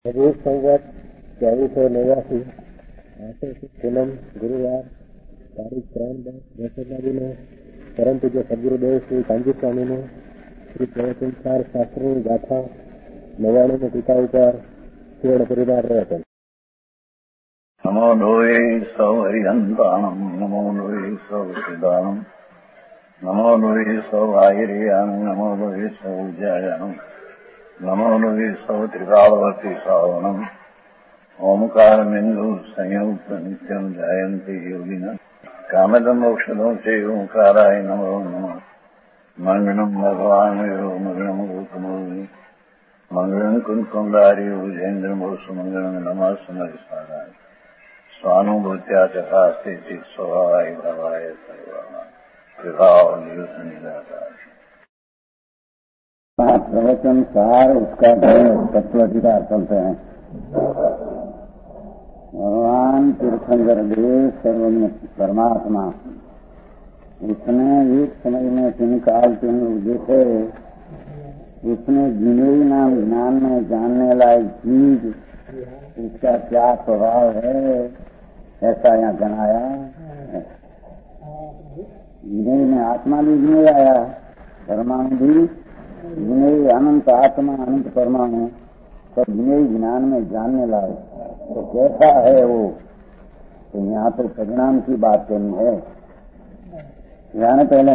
प्रदेश संवत 2489 पूनम गुरुवार तारीख 3/10 परम पूज्य सदगुरुदेव श्री कांजी स्वामी ने श्री प्रवचनकार शास्त्रों गाथा 99 टीका ऊपर पूर्ण परिवार वचन। नमो लोये सौ हरिहंताणम नमो लोये सौ सिदानम नमो लोये सौ आयरियान नमो लोये सौ जयानम नमो लोये सौ त्रिकालवती सावनम ओंकारमिंदु संयुक्त नित्यम जयंती योगिना कामदम मोक्षदो से ओंकाराय नमो नमः मंगलम भगवान मंगलम गौतमोनि मंगलम कुंकुमधारी उजेन्द्र सुमंगलम नमः समरिसाराय स्वानुभूत्या चकास्ते स्वभावाय भवाय सर्वाणा प्रभाव निदाता प्रवचन सार उसका तत्वाधिकार चलते हैं। भगवान तीर्थंकर देव सर्वज्ञ परमात्मा उसने एक समय में 3 काल 3 लोग देखे। उसने जिनेई नाम ज्ञान में जानने लायक चीज उसका क्या स्वभाव है ऐसा यहाँ जनाया। जिनेई में आत्मा भी जिने आया, परमाणु भी जिनेई, अनंत आत्मा अनंत परमाणु सब जिनेई ज्ञान में जानने लायक। तो कैसा है वो? तो यहाँ तो परिणाम की बात करनी है। जाने पहले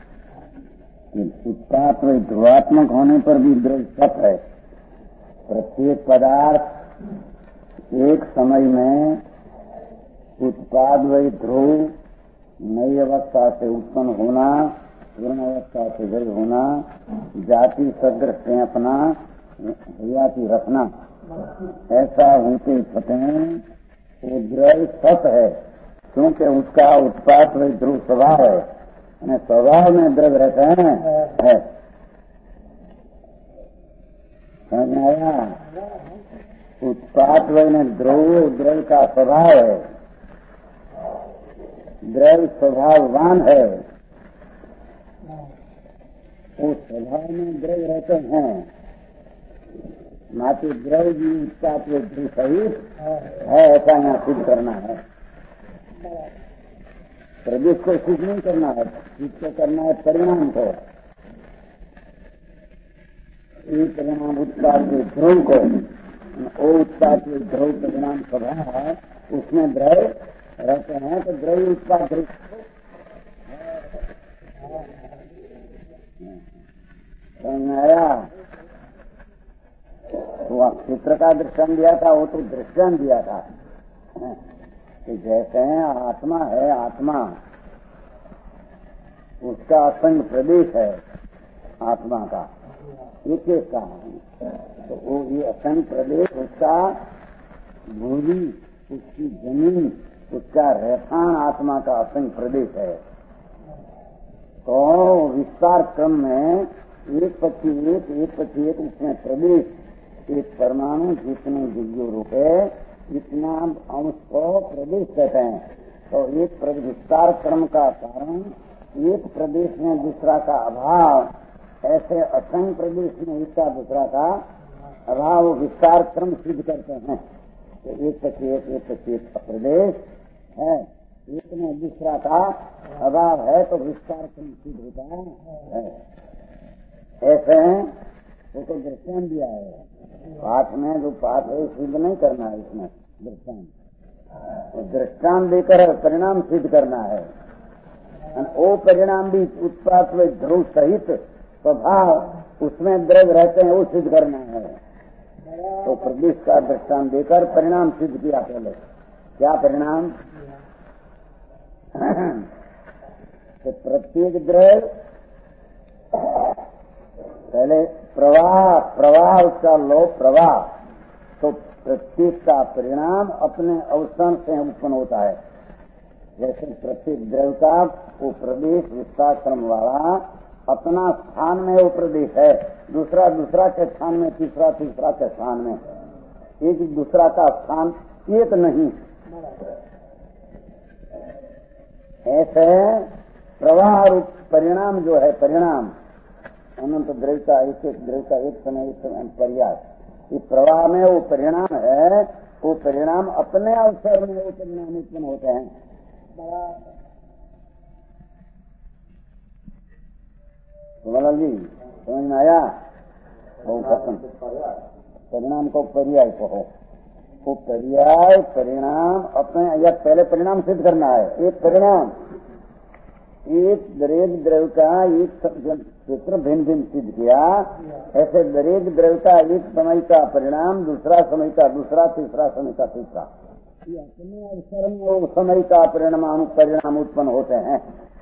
उत्पात व ध्रुवात्मक होने पर भी द्रव्य सत है। प्रत्येक पदार्थ एक समय में उत्पाद व ध्रुव नई अवस्था से उत्पन्न होना, पूर्ण अवस्था से गए होना, जाति सदृष्टि अपना हयाती रखना, ऐसा होते सतें वो द्रव्य सत है। क्योंकि उसका उत्पाद व ध्रुव स्वभाव है, स्वभाव में द्रव्य रहते हैं। समझ में आया? उत्पाद व द्रव्य का स्वभाव है, द्रव्य स्वभाववान है। उस स्वभाव में द्रव्य रहते हैं, मात्र द्रव्य भी उत्पाद व ध्रुव सहित है, ऐसा यहाँ सिद्ध करना है। प्रदेश को सिद्ध नहीं करना है, सिद्ध को करना है परिणाम को। ये परिणाम उत्पाद के ध्रुव को, वो उत्पाद के ध्रुव परिणाम स्वभाव है, उसमें द्रव्य रहते हैं। तो द्रव्य उत्पाद ध्रुव आया। तो क्षेत्र का दृष्टांत दिया था, वो तो दृष्टांत दिया था कि जैसे आत्मा है, आत्मा उसका असंग प्रदेश है आत्मा का, एक का। तो वो ये असंग प्रदेश उसका भूमि, उसकी जमीन, उसका रहठान आत्मा का असंग प्रदेश है। तो विस्तार क्रम में एक पक्षी एक उसमें प्रदेश, एक परमाणु जितने दिव्य रूप है इतना अंश को प्रदेश कहते हैं। तो एक विस्तार क्रम का कारण एक प्रदेश में दूसरा का अभाव, ऐसे असंख्य प्रदेश में इसका दूसरा का अभाव विस्तार क्रम सिद्ध करते हैं। तो एक पक्षी एक प्रदेश है, एक में दूसरा का अभाव है, तो विस्तार क्रम सिद्ध होता है। ऐसे वो तो दृष्टांत दिया है। पाठ में जो पाठ है सिद्ध नहीं करना है, इसमें दृष्टांत देकर परिणाम सिद्ध करना है। वो परिणाम भी उत्पाद व ध्रुव सहित स्वभाव उसमें द्रव्य रहते हैं, वो सिद्ध करना है। तो प्रदेश का दृष्टांत देकर परिणाम सिद्ध किया। पहले क्या परिणाम? तो प्रत्येक द्रव्य पहले प्रवाह उसका लोप प्रवाह, तो प्रत्येक का परिणाम अपने अवसान से उत्पन्न होता है। जैसे प्रत्येक द्रव्य का वो प्रदेश विस्तार क्रम वाला अपना स्थान में वो प्रदेश है, दूसरा के स्थान में, तीसरा के स्थान में, एक दूसरा का स्थान एक नहीं। ऐसे प्रवाह रूप परिणाम जो है, परिणाम अनंत द्रव्य का एक द्रव्य का एक समय पर्याय, इस प्रवाह में वो परिणाम है, वो परिणाम अपने अवसर में वो परिणाम उत्पन्न होते हैं। कमलाल जी समझ में आया? वो खत्म। परिणाम को पर्याय कहो। वो पर्याय परिणाम अपने या पहले परिणाम सिद्ध करना है। एक परिणाम एक दरेक द्रव्य का एक क्षेत्र भिन्न भिन्न सिद्ध किया, ऐसे दरेक द्रव्य का एक समय का परिणाम, दूसरा समय का दूसरा, तीसरा समय का तीसरा, ये अपने अवसर में वो समय का परिणाम उत्पन्न होते हैं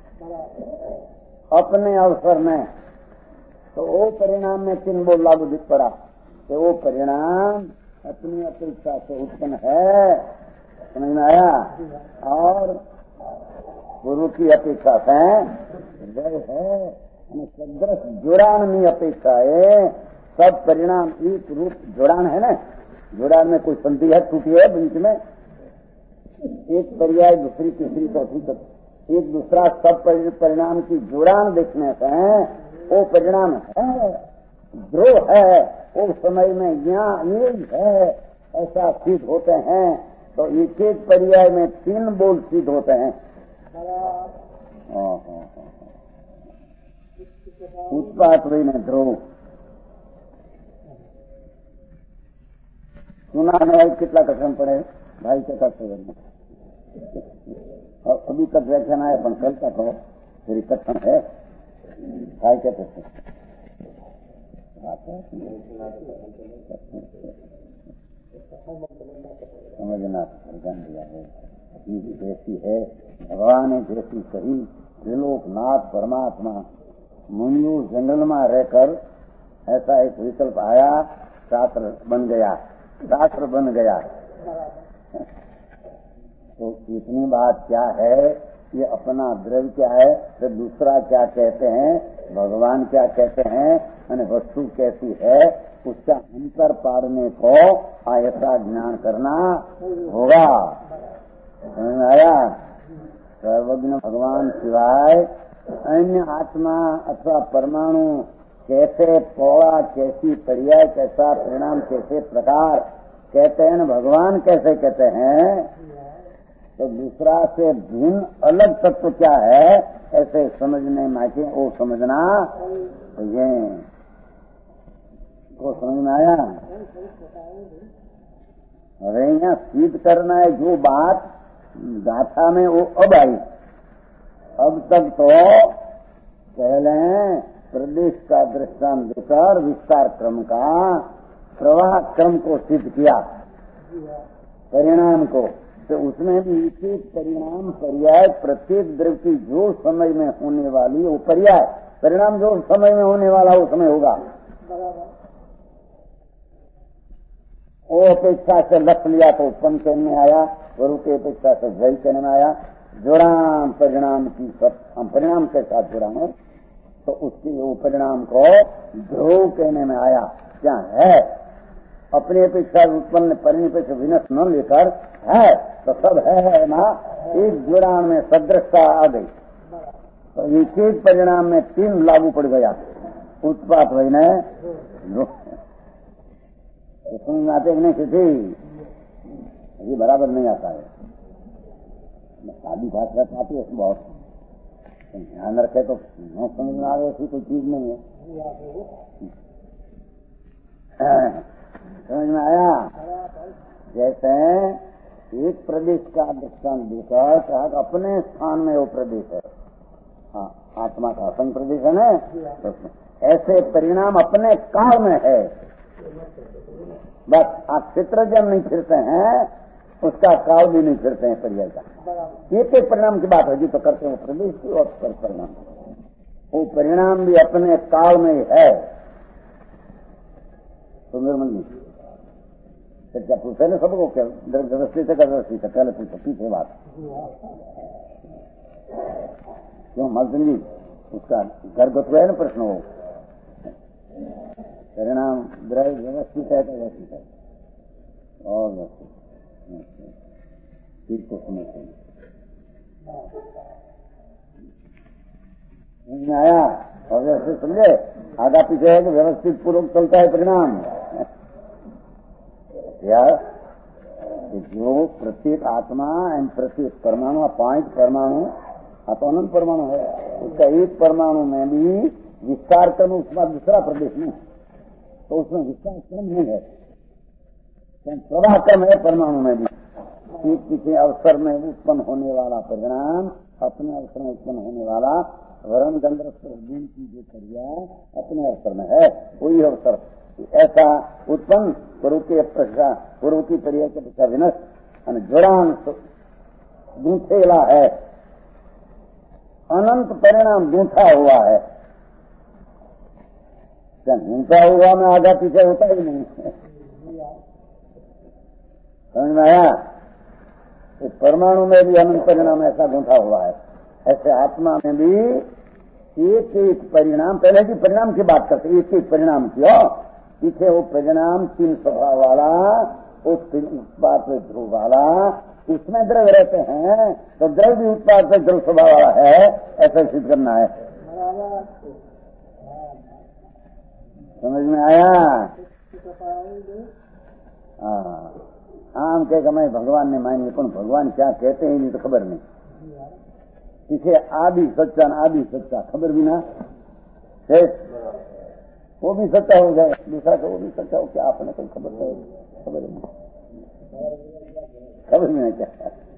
अपने अवसर में। तो वो परिणाम में तीन बोल लागू दिख पड़ा कि वो परिणाम अपनी अपेक्षा से उत्पन्न है, समझ में आया? और गुरु की अपेक्षा से वह है सदृश जुड़ान में अपेक्षा है। सब परिणाम एक रूप जुड़ान है ना, जुड़ान में कोई संधि है, टूटी है बीच में, एक पर्याय दूसरी तीसरी चौथी तक एक दूसरा सब परिणाम की जुड़ान देखने से वो परिणाम है, ध्रुव है, उस समय में यहाँ यही है ऐसा सिद्ध होते हैं। तो एक एक पर्याय में तीन बोल सिद्ध होते हैं। उत्पात हुई में ध्रुव सुना है। कितना कथन पड़े भाई के कथन और अभी तक व्याख्यान आए पण कल तक हो फिर कथन है भाई के कथन समझना जान दिया है। जैसी है भगवान है, जैसी सही त्रिलोकनाथ परमात्मा मुनियों जंगल में रहकर ऐसा एक विकल्प आया, शास्त्र बन गया, शास्त्र बन गया। तो इतनी बात क्या है, ये अपना द्रव्य क्या है, तो दूसरा क्या कहते हैं, भगवान क्या कहते हैं, यानी वस्तु कैसी है, उसका अंतर पाड़ने को ऐसा ज्ञान करना होगा। समझ में आया? सर्वज्ञ भगवान सिवाय अन्य आत्मा अथवा परमाणु कैसे पौड़ा, कैसी पर्याय, कैसा परिणाम, कैसे प्रकार कहते हैं, भगवान कैसे कहते हैं, तो दूसरा से भिन्न अलग तत्व क्या है ऐसे समझने माके वो समझना ये को समझ में आया? अरे यहाँ सिद्ध करना है जो बात गाथा में वो अब आई। अब तक तो पहले प्रदेश का दृष्टांत देकर विस्तार क्रम का प्रवाह क्रम को सिद्ध किया, परिणाम को। तो उसमें भी एक एक परिणाम पर्याय प्रत्येक द्रव्य की जो समय में होने वाली वो पर्याय परिणाम जो समय में होने वाला वो समय होगा। वो अपेक्षा से लख लिया तो उत्पन्न करने में आया, गुरु की अपेक्षा से जय करने में आया। जुड़ान परिणाम की सब हम परिणाम के साथ जुड़ान है तो उसकी वो परिणाम को ध्रुव कहने में आया। क्या है? अपनी अपेक्षा उत्पन्न परिणित से विनष्ट न लेकर है तो सब है ना, एक जुड़ान में सदृशता आ गई। तो एक एक परिणाम में तीन लागू पड़ गया। उत्पात हुई ने समझ आते नहीं सीधी अभी बराबर नहीं आता है। शादी भाषा आती है बहुत ध्यान रखे तो न समझ में आवे ऐसी कोई चीज नहीं है। समझ में आया? जैसे एक प्रदेश का दृष्टांत देकर कहा अपने स्थान में वो प्रदेश है, हाँ आत्मा का असंग प्रदेश है ना, तो ऐसे परिणाम अपने काल में है। बस आप क्षेत्र जब नहीं फिरते हैं उसका काल भी नहीं फिरते हैं पर्याय का। एक एक परिणाम की बात होगी तो करते हैं प्रदेश की और परिणाम, वो परिणाम भी अपने काल में ही है। सुंदर मंदिर क्या पूछे ना सबको, क्या व्यवस्थित है, व्यवस्थित है, पहले पूछो पीछे बात क्यों मर्दन जी उसका घरगत है ना प्रश्न हो। परिणाम द्रव्य व्यवस्थित है तो व्यवस्थित है और व्यवस्थित ठीक को समझते हैं। आया और व्यवस्थित समझे, आगा पीछे है कि व्यवस्थित पूर्वक चलता है परिणाम। या जो प्रत्येक आत्मा एंड प्रत्येक परमाणु, 5 परमाणु, तो अनंत परमाणु है, उसका एक परमाणु में भी विस्तार क्रम, उसका दूसरा प्रदेश में, तो उसमें विस्तार क्रम नहीं है, प्रवाह क्रम है परमाणु में भी। एक किसी अवसर में उत्पन्न होने वाला परिणाम, अपने अवसर में उत्पन्न होने वाला वरण गंधर्व गुण की जो क्रिया अपने अवसर में है, वही अवसर ऐसा उत्पन्न पूर्व की क्रिया के अपेक्षा विनष्ट जोड़ान गूंथेला है, अनंत परिणाम गूंथा हुआ है। क्या गूंथा हुआ में आगा पीछे होता ही नहीं, समझ में आया? इस परमाणु में भी अनंत परिणाम ऐसा गूंथा हुआ है, ऐसे आत्मा में भी एक एक परिणाम, पहले भी परिणाम की बात करते, एक एक परिणाम क्यों, पीछे वो परिणाम 3 स्वभाव वाला, उस उत्पाद ध्रुव वाला, उसमें द्रव रहते हैं, तो द्रव भी उत्पाद ध्रुव स्वभाव वाला है, ऐसा सिद्ध करना है। समझ में आया? आम कहेगा मैं भगवान ने मानी, कौन भगवान क्या कहते हैं नहीं तो खबर नहीं, पीछे आदि सच्चा न आदि सच्चा खबर भी ना, वो भी सच्चा हो जाए, दूसरा को वो भी सच्चा हो, क्या आपने कोई खबर नहीं, खबर नहीं क्या।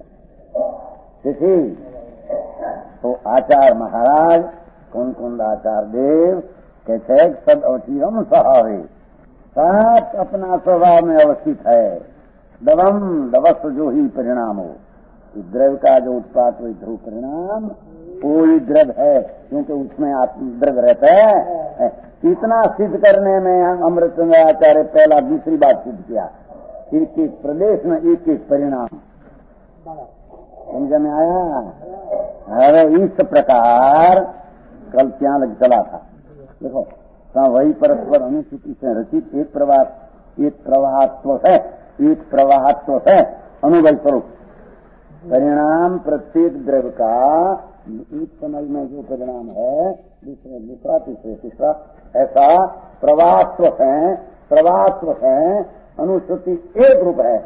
तो आचार्य महाराज कुंद आचार्य देव कहते सद अवतीरम स्वभावे, सात अपना स्वभाव में अवस्थित है, दवम दवस जो ही परिणाम हो, द्रव्य का जो उत्पाद वही ध्रुव परिणाम कोई द्रव्य है, क्योंकि उसमें द्रव्य रहता है। इतना सिद्ध करने में अमृतचंद्र आचार्य पहला दूसरी बात सिद्ध किया, एक एक प्रदेश में एक एक परिणाम, समझ में आया? अरे इस प्रकार कल क्या लग चला था, देखो वही परस्पर अनुसूची से रचित एक प्रवाहत्व है अनुभव स्वरूप परिणाम, प्रत्येक द्रव्य का एक समय में जो परिणाम है, दूसरा तीसरा ऐसा प्रवाहत्व है अनुसूची एक रूप है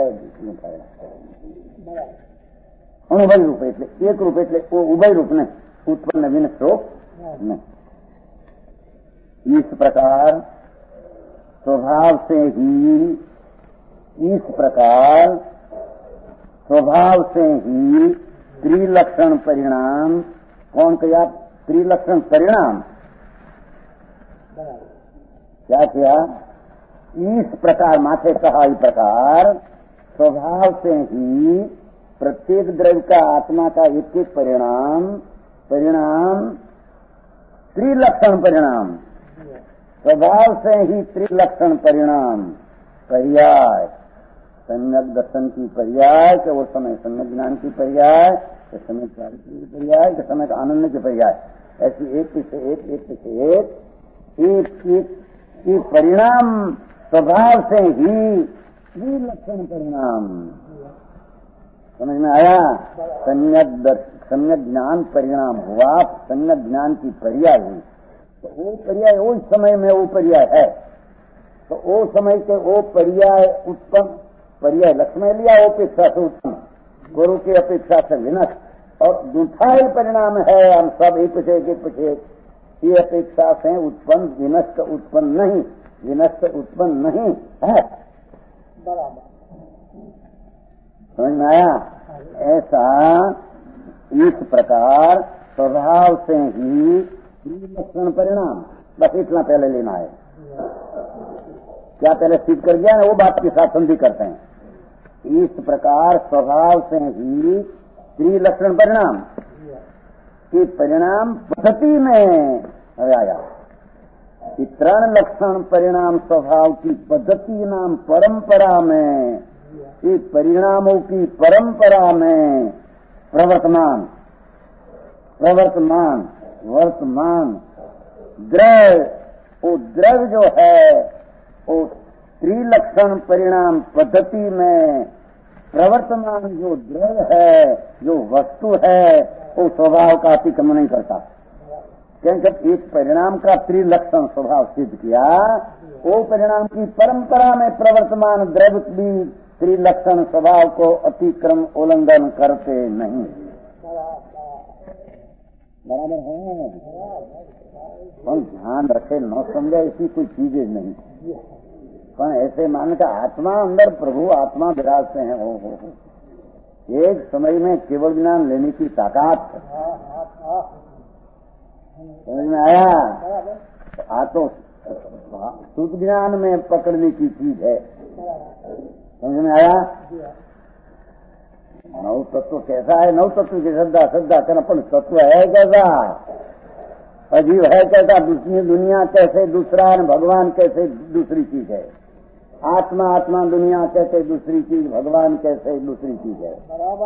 अनुभव रूप એટલે एक रूप એટલે उभय रूप ने उत्पन्न विनष्ट रूप नहीं। इस प्रकार स्वभाव से ही त्रिलक्षण परिणाम, कौन कहा त्रिलक्षण परिणाम, क्या किया? इस प्रकार माथे कहा, इस प्रकार स्वभाव से ही प्रत्येक द्रव्य का आत्मा का एक एक परिणाम त्रिलक्षण परिणाम, स्वभाव से ही त्रिलक्षण परिणाम, पर्याय सम्यक दर्शन की पर्याय, कि वो समय सम्यक ज्ञान की पर्याय, कि समय चारित्र की पर्याय, कि समय आनंद की पर्याय, ऐसी एक पीछे एक परिणाम स्वभाव से ही त्रिलक्षण परिणाम, समझ में आया? सम्यक ज्ञान परिणाम हुआ, सम्यक ज्ञान की पर्याय हुई, तो वो पर्याय उस समय में वो पर्याय है, तो वो समय के वो पर्याय उत्पन्न, पर्याय लक्ष्मण लिया वो अपेक्षा से उत्पन्न, गुरु की अपेक्षा से विनष्ट, और दूसरा परिणाम है हम सब एक पीछे ये अपेक्षा से उत्पन्न विनष्ट उत्पन्न नहीं है। समझ में आया? ऐसा इस प्रकार स्वभाव से ही त्रिलक्षण परिणाम, बस इतना पहले लेना है, क्या पहले सिद्ध कर दिया है वो बात के साथ संधि करते हैं। इस प्रकार स्वभाव से ही त्रिलक्षण परिणाम की परिणाम पद्धति में आया, त्रण लक्षण परिणाम स्वभाव की पद्धति नाम परंपरा में, इस परिणामों की परंपरा में वर्तमान द्रव्य जो है वो त्रिलक्षण परिणाम पद्धति में प्रवर्तमान जो द्रव्य है, जो वस्तु है, वो स्वभाव का अतिक्रमण नहीं करता, क्योंकि एक परिणाम का त्रिलक्षण स्वभाव सिद्ध किया, वो परिणाम की परंपरा में प्रवर्तमान द्रव्य भी त्रिलक्षण स्वभाव को अतिक्रम उल्लंघन करते नहीं। बराबर है। पर ध्यान रखे, न समझे ऐसी कोई चीजें नहीं, पर ऐसे मान का आत्मा अंदर प्रभु आत्मा विराजते हैं। हो एक समय में केवल ज्ञान लेने की ताकत समझ में आया। तो शुद्ध ज्ञान में पकड़ने की चीज है, समझ में आया। नव तत्व कैसा है, नव तत्व की श्रद्धा कर, अपन तत्व है कैसा, अजीब है कैसा, दूसरी दुनिया कैसे दूसरा है, भगवान कैसे दूसरी चीज है। आत्मा आत्मा दुनिया कैसे दूसरी चीज, भगवान कैसे दूसरी चीज है।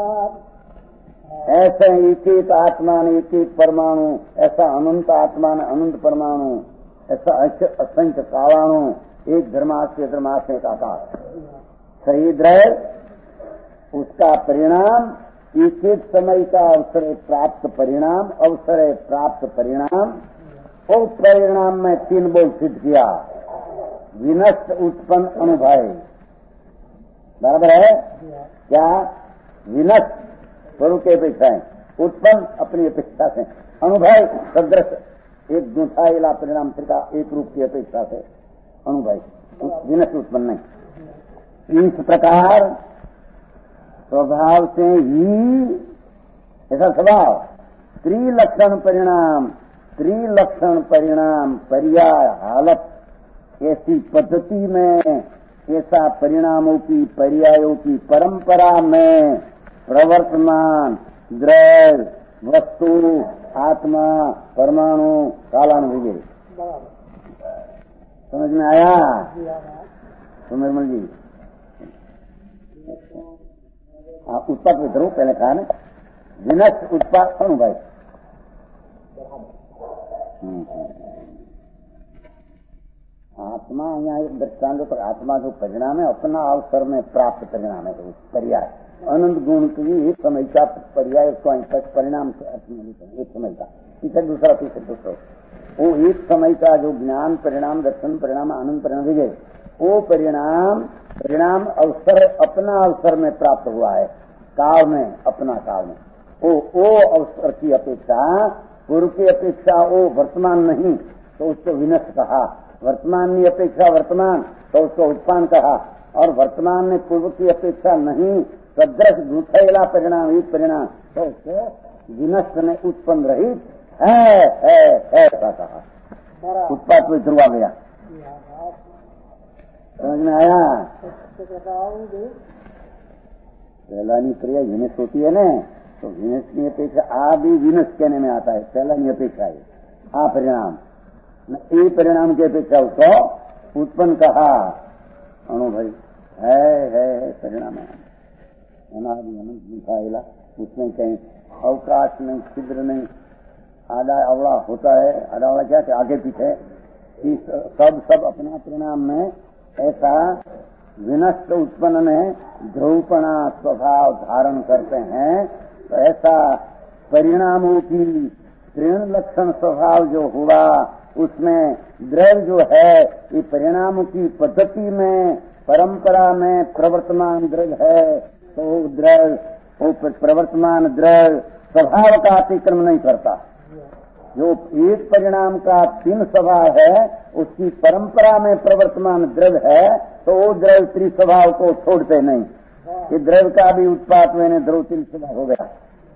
ऐसे एक एक आत्मा ने एक एक परमाणु, ऐसा अनंत आत्मा ने अनंत परमाणु, ऐसा असंख्य कावाणु, एक धर्माश्रय का आकाश। सही द्रव्य उसका परिणाम, एक एक समय का अवसर प्राप्त परिणाम, अवसर प्राप्त परिणाम, और परिणाम में 3 बोल सिद्ध किया। विनष्ट उत्पन्न अनुभव, बराबर है क्या। विनष्ट स्वरूप की अपेक्षा है, उत्पन्न अपनी अपेक्षा से, अनुभव सदृश एक दूसरा परिणाम का एक रूप की अपेक्षा से अनुभव, विनष्ट उत्पन्न नहीं। इस प्रकार स्वभाव से ही ऐसा स्वभाव त्रिलक्षण परिणाम पर्याय हालत, ऐसी पद्धति में, ऐसा परिणामों की पर्यायों की परंपरा में प्रवर्तमान द्रव्य वस्तु आत्मा परमाणु कालानुभूति, समझ में आया सुमिरमल जी। उत्पाद विद्रोह पहले कहा ना, विनष्ट उत्पाद अनुभव। आत्मा यहाँ एक दृष्टांत पर, आत्मा जो परिणाम है अपना अवसर में प्राप्त परिणाम है, तो पर्याय अनंत गुण की एक समय का पर्याय, उसको परिणाम से अर्थ नहीं, एक समय का तीसरा दूसरा वो एक समय का जो ज्ञान परिणाम, दर्शन परिणाम, आनंद परिणाम विजय, वो परिणाम अवसर अपना अवसर में प्राप्त हुआ है, काल में, अपना काल में। वो अवसर की अपेक्षा, पूर्व की अपेक्षा वो वर्तमान नहीं तो उसको विनष्ट कहा, वर्तमान की अपेक्षा वर्तमान तो उसको उत्पन्न कहा, और वर्तमान में पूर्व की अपेक्षा नहीं सदृश दूसरा परिणाम एक परिणाम तो उसको विनष्ट ने उत्पन्न रहित है ऐसा कहा। उत्पाद को ध्रुवा गया, समझ में आया। पहलानी क्रिया विनष्ट होती है ना, तो विनष्ट की अपेक्षा आ भी विनष्ट कहने में आता है, पहलानी अपेक्षा है आ परिणाम, ए परिणाम की अपेक्षा उसको उत्पन्न कहा। अनुभव है परिणाम है, अनादि अनंत दिखाएगा, उसमें कहीं अवकाश नहीं, छिद्र नहीं, आधा अवड़ा होता है, आधा अवड़ा क्या कि आगे पीछे सब अपना परिणाम में ऐसा विनष्ट उत्पन्न में ध्रुवपणा स्वभाव धारण करते हैं। तो ऐसा परिणामों की तीन लक्षण स्वभाव जो हुआ, उसमें द्रव्य जो है ये परिणामों की पद्धति में, परंपरा में प्रवर्तमान द्रव्य है, तो द्रव्य वो प्रवर्तमान द्रव्य स्वभाव का अतिक्रमण नहीं करता। जो एक परिणाम का तीन स्वभाव है, उसकी परंपरा में प्रवर्तमान द्रव्य है, तो वो द्रव्य त्रिस्वभाव को छोड़ते नहीं। ये द्रव्य का भी उत्पाद मैंने ध्रुव तीन स्वभाव हो गया,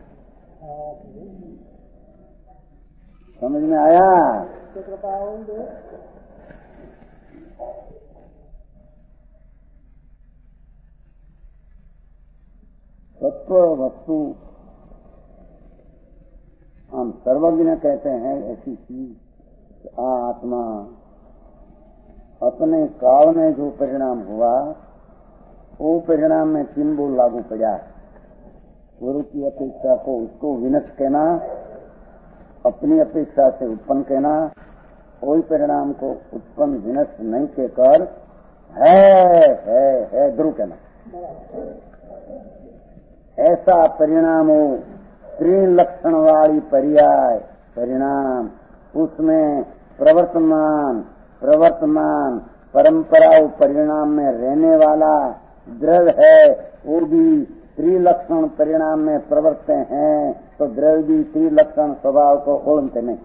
समझ में आया। तत्व वस्तु हम सर्वज्ञ कहते हैं, ऐसी चीज आत्मा अपने काल में जो परिणाम हुआ, वो परिणाम में तीन बोल लागू पड़ा। गुरु की अपेक्षा को उसको विनष्ट कहना, अपनी अपेक्षा से उत्पन्न कहना, कोई परिणाम को उत्पन्न विनष्ट नहीं कहकर है ध्रुव कहना। ऐसा परिणाम हो, तीन लक्षण वाली पर्याय परिणाम, उसमें प्रवर्तमान परंपरा और परिणाम में रहने वाला द्रव्य है, वो भी त्रिलक्षण परिणाम में प्रवर्तते हैं, तो द्रव्य भी त्रिलक्षण स्वभाव को ओढ़ते नहीं।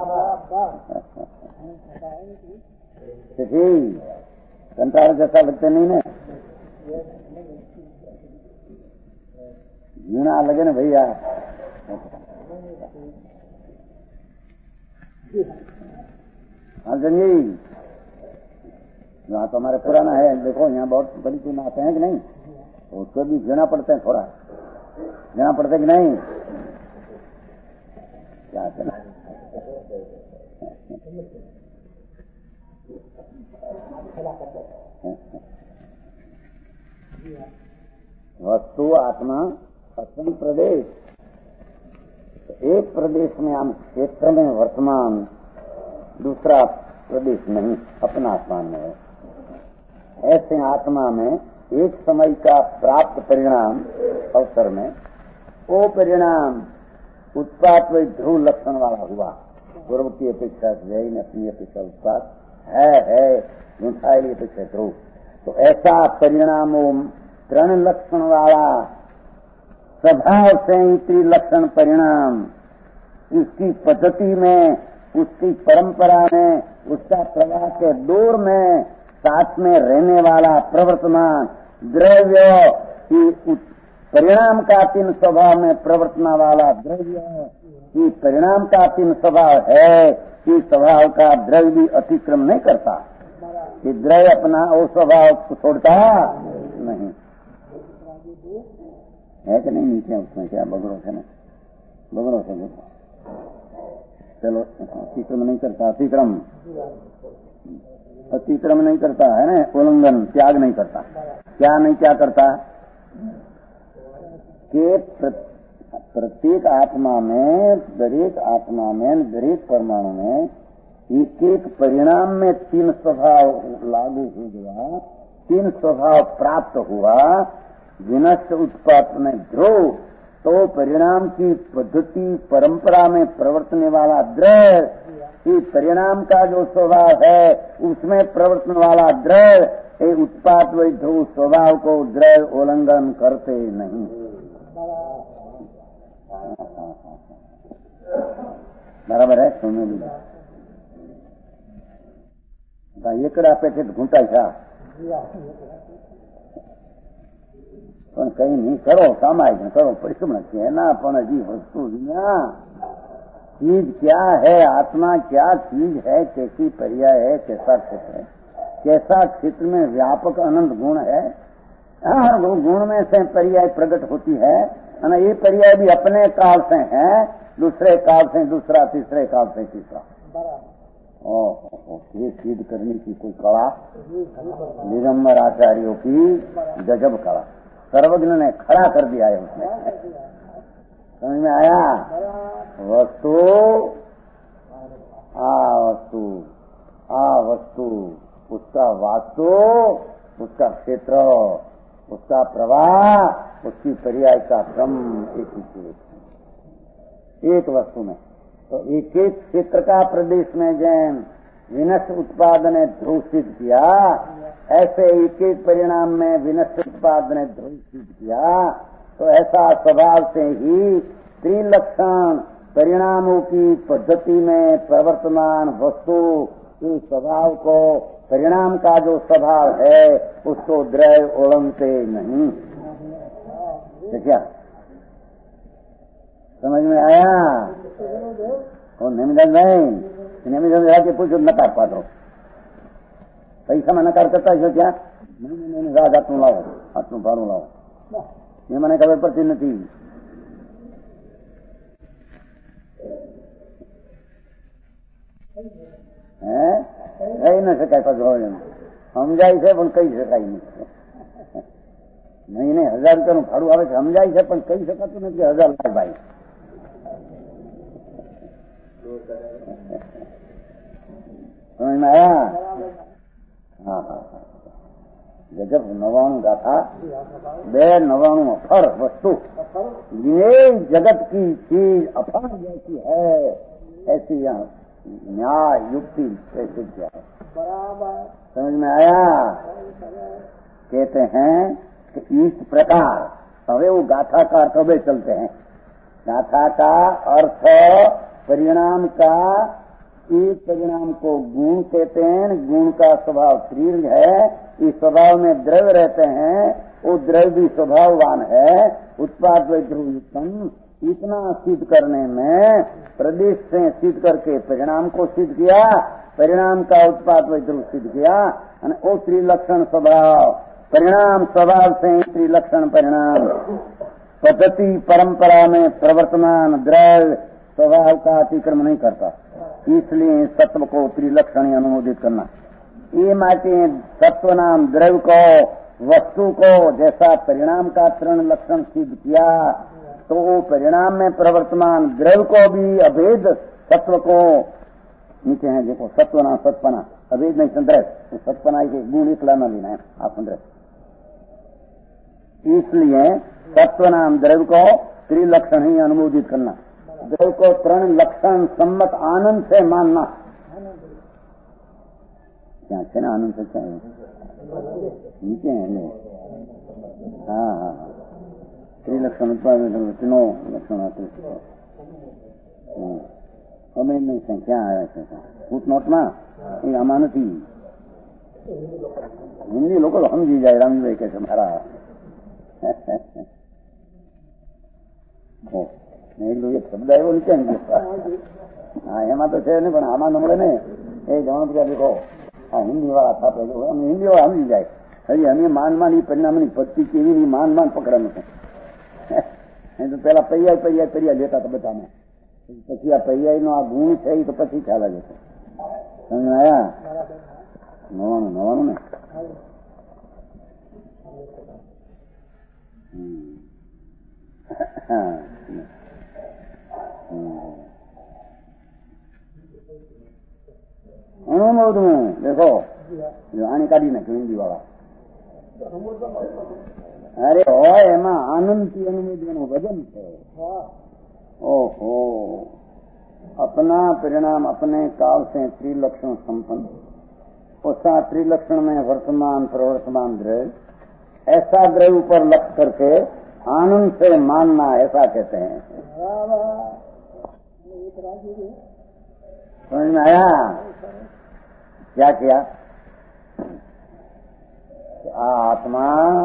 कंटार जैसा लगते नहीं ना, यूना लगे ना भैया। अर्जुन जी, यहाँ तो हमारे पुराना है, देखो यहाँ बहुत बड़ी चीज आते हैं कि नहीं, उसको भी गिना पड़ते हैं, थोड़ा गिना पड़ते कि नहीं, क्या करना। वस्तु आत्मा असंग प्रदेश, एक प्रदेश में हम क्षेत्र में वर्तमान, दूसरा प्रदेश नहीं, अपना आत्मा में है। ऐसे आत्मा में एक समय का प्राप्त परिणाम अवसर में वो परिणाम उत्पाद व ध्रुव लक्षण वाला हुआ। पूर्व की अपेक्षा जैन अपनी अपेक्षा उत्पाद है मिठाई अपेक्षा ध्रुव, तो ऐसा परिणाम तृण लक्षण वाला स्वभाव से ही त्रिलक्षण परिणाम, उसकी पद्धति में, उसकी परंपरा में, उसका प्रवाह के दौर में साथ में रहने वाला प्रवर्तमान द्रव्य की परिणाम का तीन स्वभाव में प्रवर्तना वाला द्रव्य की परिणाम का तीन स्वभाव है कि स्वभाव का द्रव्य भी अतिक्रम नहीं करता, कि द्रव्य अपना वो स्वभाव को छोड़ता नहीं है कि नहीं। नीचे उसमें क्या बगड़ों से ना, बगड़ों से चलो, अतिक्रम नहीं करता, अतिक्रम नहीं करता है ना, उल्लंघन त्याग नहीं करता। क्या करता कि प्रत्येक आत्मा में, दरेक आत्मा में, दरेक परमाणु में एक एक परिणाम में तीन स्वभाव लागू हो गया, तीन स्वभाव प्राप्त हुआ। विनष्ट उत्पाद में ध्रुव, तो परिणाम की पद्धति परंपरा में प्रवर्तने वाला द्रव्य कि परिणाम का जो स्वभाव है उसमें प्रवर्तन वाला द्रव्य उत्पाद व ध्रुव स्वभाव को द्रव्य उल्लंघन करते नहीं। बराबर है, सुनो एकड़ा पेटे घूंटा था पण कहीं नहीं करो, सामायिक करो, परिश्रम है ना, पण हजी वस्तु चीज क्या है, आत्मा क्या चीज है, कैसी पर्याय है, कैसा क्षेत्र है, कैसा क्षेत्र में व्यापक अनंत गुण है, गुण में से पर्याय प्रकट होती है, और ये पर्याय भी अपने काल से है, दूसरे काल से दूसरा, तीसरे काल से तीसरा। ये सिद्ध करने की कोई कला दिगंबर आचार्यों की गजब कला, सर्वज्ञ ने खड़ा कर दिया है उसने। समझ में आया? वस्तु आ वस्तु, उसका वास्तु, उसका क्षेत्र, उसका प्रवाह, उसकी पर्याय का क्रम एक ही चीज, एक वस्तु में। तो एक एक क्षेत्र का प्रदेश में जैन विनष्ट उत्पाद ने ध्रुव सिद्ध किया, ऐसे एक एक परिणाम में विनष्ट उत्पाद ने ध्रुव सिद्ध किया। तो ऐसा स्वभाव से ही त्रिलक्षण परिणामों की पद्धति में प्रवर्तमान वस्तु के स्वभाव को, परिणाम का जो स्वभाव है उसको द्रव्य ओढ़ते नहीं। क्या समझ में आया? और नहीं के पूछो नकार पात्रो पैसा में नकार करता है क्या? नहीं राजा तुम लाओ, आत्म भारू लाओ, ये मैंने खबर पड़ती नहीं। कही न शकाय पकड़ो, समझाई છે પણ કહી શકાય નહીં। નહીં 1000 રૂપિયાનું ભાડું આવે છે, સમજાય છે પણ કહી શકાતું નથી 1000 લાખ ભાઈ। समझ में आया? हाँ, गजब 99 गाथा, 299 अफर वस्तु, ये जगत की चीज अफर जैसी है, ऐसी यहाँ न्याय युक्ति से सिद्ध किया है। समझ में आया? कहते हैं कि इस प्रकार हमें वो गाथा का अर्थ हमें चलते हैं। गाथा का अर्थ परिणाम का, एक परिणाम को गुण कहते हैं। गुण का स्वभाव त्रिलिंग है। इस स्वभाव में द्रव्य रहते हैं, वो द्रव्य भी स्वभाववान है। उत्पाद ध्रुवयुक्तम, इतना सिद्ध करने में प्रदेश से सिद्ध करके परिणाम को सिद्ध किया, परिणाम का उत्पाद ध्रुव सिद्ध किया। वो त्रिलक्षण स्वभाव, परिणाम स्वभाव से त्रिलक्षण परिणाम, पद्धति परंपरा में प्रवर्तमान द्रव्य स्वभाव का अतिक्रमण नहीं करता। इसलिए सत्व को त्रिलक्षण अनुमोदित करना। ये माटे सत्व नाम द्रव्य को, वस्तु को जैसा परिणाम का तृण लक्षण सिद्ध किया, तो वो परिणाम में प्रवर्तमान द्रव्य को भी अभेद सत्व को नीचे है। देखो सत्व नाम सत्पना, अभेद नहीं संद्रह, तो सत्पना के गुण इकला न लेना है आप संद्रह। इसलिए सत्व नाम द्रव्य को त्रिलक्षण ही अनुमोदित करना। द्रव्य को तृण लक्षण सम्मत आनंद से मानना। क्या है ना आनंद से? क्या है नीचे है? हाँ हाँ, त्रिलक्षण तीनों लक्षण आते। हमें नहीं से क्या आया फूट नोट में ये आमा नहीं। हिंदी लोग समझी जाए रामजी भाई कैसे मारा। एक शब्द है वो नीचे हाँ एमा तो है नहीं, आमा नंबर ने जवान क्या देखो हिंदी वाला था पहले, हम हिंदी वाला समझी जाए। हरी हमें मान परिणाम पत्ती केवी नहीं मान पकड़ने तो पहला पैया लेता था बच्चा में, પછી આ પૈયાઈ નો આ ગુણ છે એ તો પછી ખ્યાલ આવે છે। સમજ આયા? નવાનું ને અનુમોદવું। देखो આની કાઢી નાખ્યું હિન્દી વાળા। अरे હોય એમાં આનંદથી અનુમોદવાનું વજન છે। ओहो, अपना परिणाम अपने काल से त्रिलक्षण संपन्न, उसा त्रिलक्षण में वर्तमान प्रवर्तमान द्रव्य, ऐसा द्रव्य पर लक्ष्य करके आनंद से मानना, ऐसा कहते हैं। समझ में आया? क्या किया? आत्मा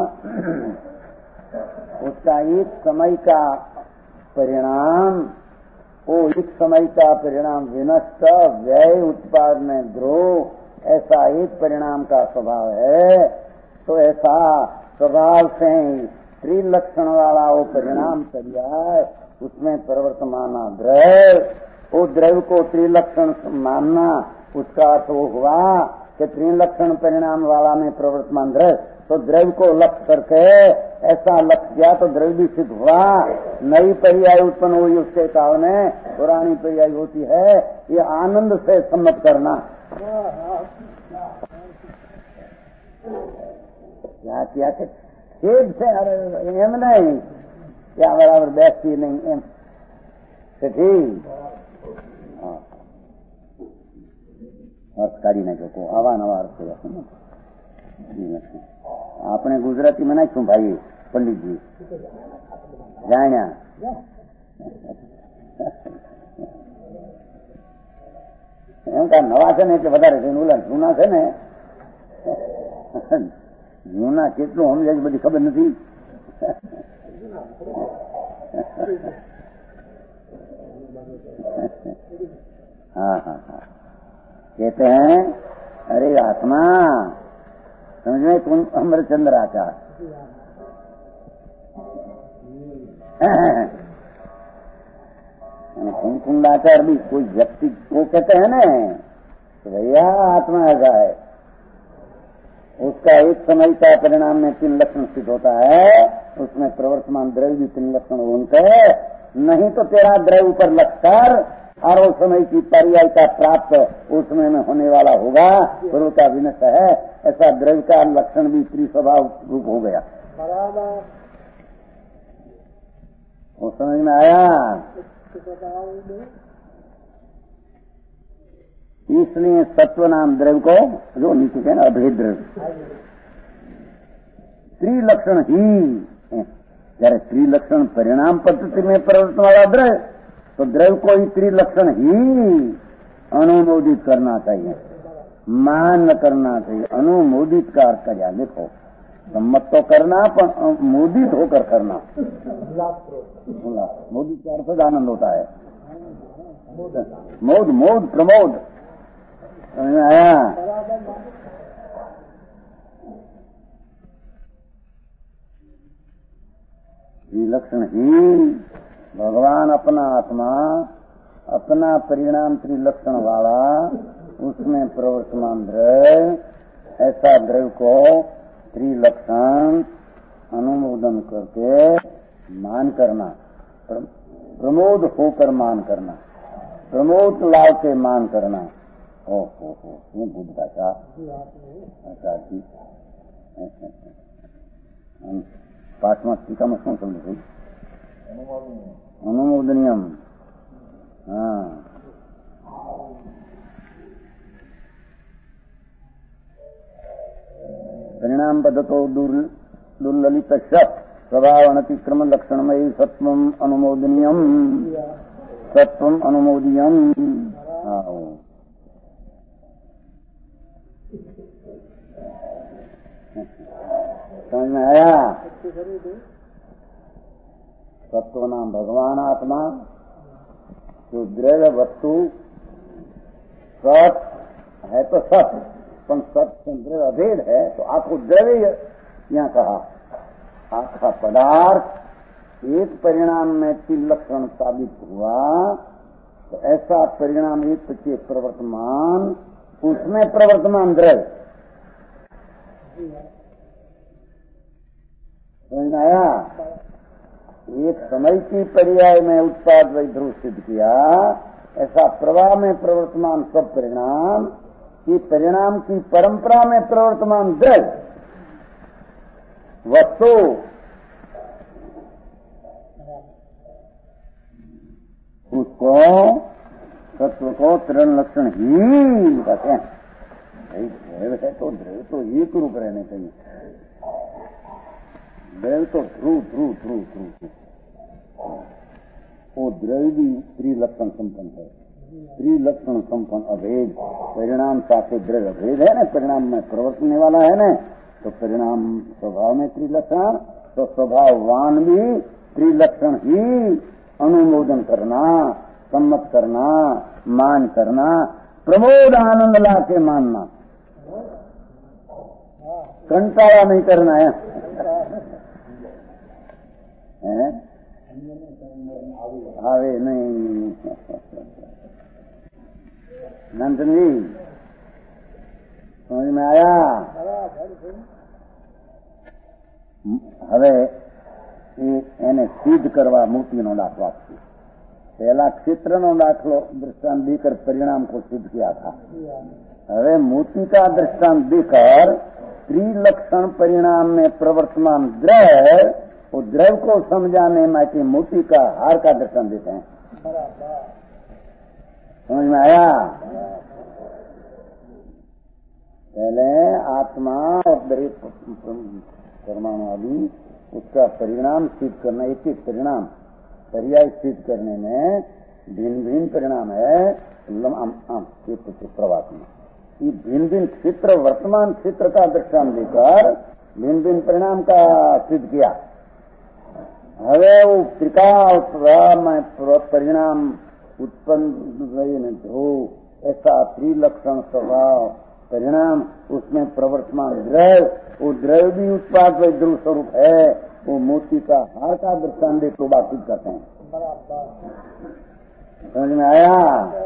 उसका एक समय का परिणाम, वो एक समय का परिणाम विनष्ट व्यय उत्पाद में द्रोह, ऐसा एक परिणाम का स्वभाव है। तो ऐसा स्वभाव से त्रिलक्षण वाला वो परिणाम करिया, उसमें प्रवर्तमान द्रव्य, वो द्रव्य को त्रिलक्षण मानना, उसका अर्थ वो हुआ कि त्रिलक्षण परिणाम वाला में प्रवर्तमान द्रव्य, तो द्रव्य को लक्ष्य करके ऐसा लक्ष्य किया तो द्रव्य भी सिद्ध हुआ। नई पर्याय उत्पन्न हुई उसके काल में, पुरानी पर्याय होती है। ये आनंद से सम्मत करना। क्या किया कि खेद से एम नहीं क्या बराबर बैठती नहीं एम ठीक अर्थ काढ़ी नाख्यो को आवा नवा अर्थ આપણે ગુજરાતીમાં નાખ્યું ભાઈ પંડિતજી જાણ્યા એમ કા નવા છે ને એટલે વધારે છે, ઓલા જૂના છે ને જૂના કેટલું સમજાય બધી ખબર નથી। हाँ हाँ हाँ कहते हैं अरे आत्मा समझ में तुम अमरचंद्र आचार कुंकुंडाचार भी कोई व्यक्ति को कहते हैं ना तो भैया आत्मा ऐसा है, उसका एक समय का परिणाम में 3 लक्षण सिद्ध होता है, उसमें प्रवर्तमान द्रव्य भी 3 लक्षण होते हैं। नहीं तो तेरा द्रव्य ऊपर लक्ष्य कर और उस समय की पर्याय का प्राप्त उसमें में होने वाला होगा, पूर्व का विनष्ट है। ऐसा द्रव्य का लक्षण भी त्रिस्वभाव रूप हो गया। वो समझ में आया? इसलिए सत्व नाम द्रव्य को जो नीचे कहे ना अभेद द्रव्य त्रिलक्षण ही, जरा त्रिलक्षण परिणाम पद्धति में प्रवर्तन वाला द्रव्य, तो द्रव्य को ही त्रिलक्षण ही अनुमोदित करना चाहिए, मान करना चाहिए। अनुमोदित का अर्थ क्या? देखो, सम्मत तो करना पर मोदित होकर करना। मोदित का अर्थ आनंद होता है। मोद मोद प्रमोद आया। त्रिलक्षण ही भगवान अपना आत्मा, अपना परिणाम त्रिलक्षण वाला, उसमें प्रवर्तमान द्रव्य, ऐसा द्रव्य को त्रिलक्षण अनुमोदन करके मान करना, प्रमोद होकर मान करना, प्रमोद लाभ के मान करना। हो ये बुद्ध भाषा आचार्य पांचवा टीका में શું સમજો? अनुमोदनियम। हाँ, परिणाम पद्धतो दुर्ललित स्वभाव अनतिक्रम लक्षणमयी सत्वम अनुमोदनीयम, सत्वम अनुमोदनीयम। समझ में आया? सत्व नाम भगवान आत्मा, जो द्रव्य वस्तु सत है तो सत, पर सत्य द्रव्य अभेद है, तो आपको द्रव्य यहाँ कहा। आपका पदार्थ एक परिणाम में त्रिलक्षण साबित हुआ, तो ऐसा परिणाम एक के प्रवर्तमान, उसमें प्रवर्तमान द्रव्य। समझ में आया? एक समय की पर्याय में उत्पाद वैध्रुव सिद्ध किया, ऐसा प्रवाह में प्रवर्तमान सब परिणाम की परिणाम की परंपरा में प्रवर्तमान द्रव्य वस्तु, उसको तत्व को त्रिलक्षण लक्षण ही कहते हैं। द्रव्य है तो द्रव्य तो एक रूप रहने चाहिए। द्रव्य तो ध्रुव ध्रुव ध्रुव ध्रुव, वो द्रव्य भी त्रिलक्षण संपन्न है। त्रिलक्षण संपन्न अभेद परिणाम साथे द्रव्य अभेद है ना, परिणाम में प्रवर्तने वाला है ना, तो परिणाम स्वभाव में त्रिलक्षण, तो स्वभाववान भी त्रिलक्षण ही अनुमोदन करना, सम्मत करना, मान करना, प्रमोद आनंद ला के मानना, कंटाला नहीं करना है। आवे नहीं नंदन जी, समझ में आया? હવે એને સિદ્ધ કરવા મૂર્તિનો દાખલો આપશે। पहला क्षेत्रનો दाखलो दृष्टांत देकर परिणाम को सिद्ध किया था। હવે मूर्ति का दृष्टांत देकर त्रिलक्षण परिणाम में प्रवर्तमान द्रव्य, वो द्रव्य को समझाने में मूर्ति का हार का दर्शन देते हैं। समझ में आया? पहले आत्मा और दरेक परमाणु आदि उसका परिणाम सिद्ध करना, एक एक परिणाम पर्याय सिद्ध करने में भिन्न भिन्न परिणाम है। क्षेत्र प्रवास में ये भिन्न भिन्न क्षेत्र, वर्तमान क्षेत्र का दृष्टांत देकर भिन्न भिन्न परिणाम का सिद्ध किया। હવે त्रिकाल में परिणाम उत्पन्न ध्रुव, ऐसा त्रिलक्षण स्वभाव परिणाम, उसमें प्रवर्तमान द्रव्य, वो द्रव्य भी उत्पाद ध्रुव स्वरूप है। वो मोती का हार का दृष्टांत दे तो बातचीत करते हैं। समझ में आया?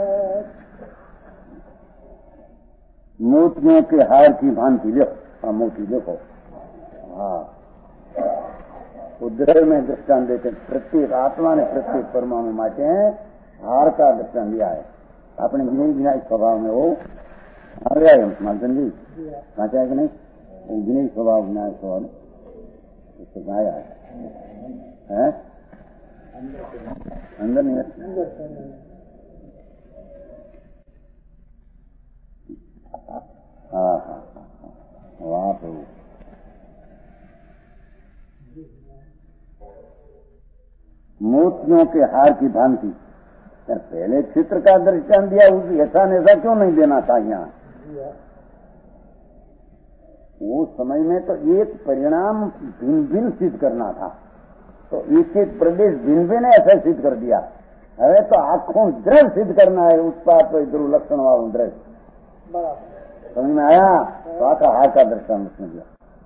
मोतियों के हार की भांति देखो, मोती देखो। हाँ, द्रव्य में दृष्टांत देते हैं। प्रत्येक आत्मा ने प्रत्येक परमाणु माटे हार का दृष्टांत दिया है। अपने गिने गिनाई स्वभाव में वो आ गया है। मालचंद जी कहते हैं कि नहीं, वो गिने स्वभाव गिनाई स्वभाव उसको गाया है। अंदर नहीं हाँ हाँ वाह प्रभु। मोतियों के हार की भांति पहले चित्र का दृष्टांत दिया, उस ऐसा ऐसा क्यों नहीं देना था यहाँ? वो समय में तो एक परिणाम भिन्न भिन्न सिद्ध करना था, तो एक एक प्रदेश भिन्न भिन्न ऐसा सिद्ध कर दिया। હવે तो आंखों दृढ़ सिद्ध करना है, उत्पाद ध्रुव लक्षण वालों दृढ़। समझ में आया? तो आका हार का दृष्टांत उसने दिया।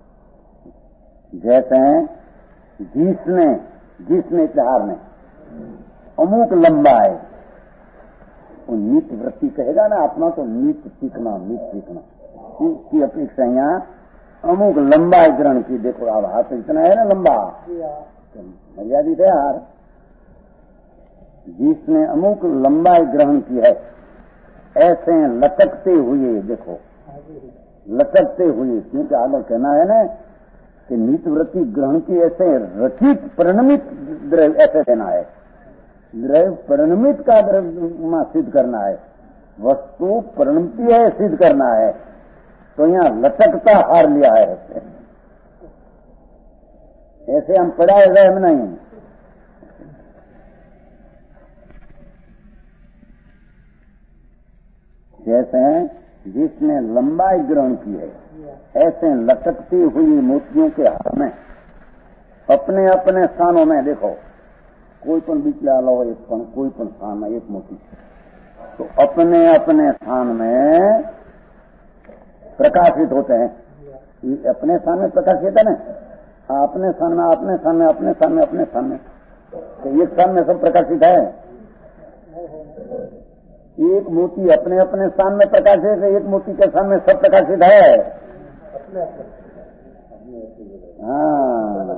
जैसे जिसने त्योहार में अमुक लंबा है, वो नित्य वृत्ति कहेगा ना आत्मा, तो नित्य सीखना उसकी अपेक्षा यहाँ अमुक लंबाई ग्रहण की। देखो अब हाथ इतना है ना लंबा, मर्यादित है हार। जिसने अमुक लंबाई ग्रहण की है, ऐसे लटकते हुए, देखो लटकते हुए, क्योंकि आगे कहना है ना कि नित्य वृत्ति ग्रहण की ऐसे रचित परिणमित द्रव्य ऐसे देना है, द्रव्य परिणमित का द्रव्य सिद्ध करना है, वस्तु परिणमती है सिद्ध करना है। तो यहाँ लटकता हार लिया है, ऐसे हम पढ़ाए गए हम नहीं। जैसे जिसने लंबाई ग्रहण की है, ऐसे लटकती हुई मोतियों के हार में अपने अपने स्थानों में, देखो कोई पण बीच लो एक पण, कोई पण स्थान में एक मोती, तो अपने अपने स्थान में प्रकाशित होते हैं। ये अपने स्थान में प्रकाशित है ना, अपने स्थान में, अपने स्थान में, अपने स्थान में, अपने स्थान में, तो एक स्थान में सब प्रकाशित है। एक मोती अपने अपने स्थान में प्रकाशित है, एक मोती के स्थान में सब प्रकाशित है। हाँ,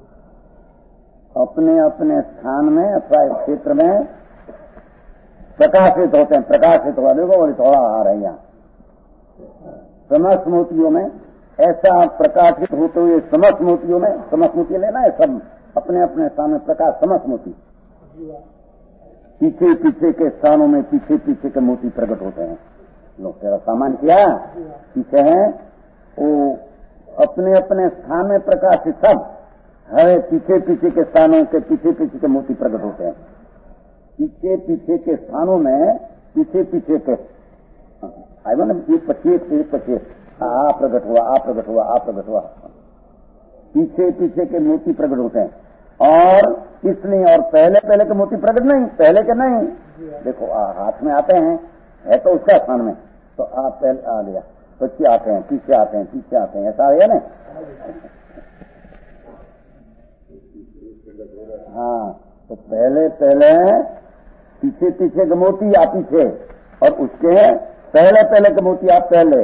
अपने अपने स्थान में अथवा क्षेत्र में प्रकाशित होते हैं। प्रकाशित हुआ देखो, और थोड़ा आ रहा है यहाँ समस्त मोतियों में ऐसा प्रकाशित होते हुए, समस्त मोतियों में, समस्त मोती लेना है, सब अपने अपने स्थान में प्रकाश, समस्त मोती पीछे पीछे के स्थानों में पीछे पीछे के मोती प्रकट होते हैं। लोग तेरा सामान किया पीछे है, वो अपने अपने स्थान में प्रकाशित सब है, पीछे पीछे के स्थानों के पीछे पीछे के मोती प्रकट होते हैं। पीछे पीछे के स्थानों में पीछे पीछे के आई वन एक पच्चीस आ प्रकट हुआ, आ प्रकट हुआ, आ प्रकट हुआ, पीछे पीछे के मोती प्रकट होते हैं। और इसलिए और पहले पहले के मोती प्रकट नहीं, पहले के नहीं। देखो हाथ में आते हैं, है तो उसका स्थान में, तो आप पहले आ गया, पीछे आते हैं, पीछे आते हैं, पीछे आते हैं, ऐसा है ना। हाँ, तो पहले पहले पीछे पीछे के मोती आप पीछे, और उसके पहले पहले के मोती आप पहले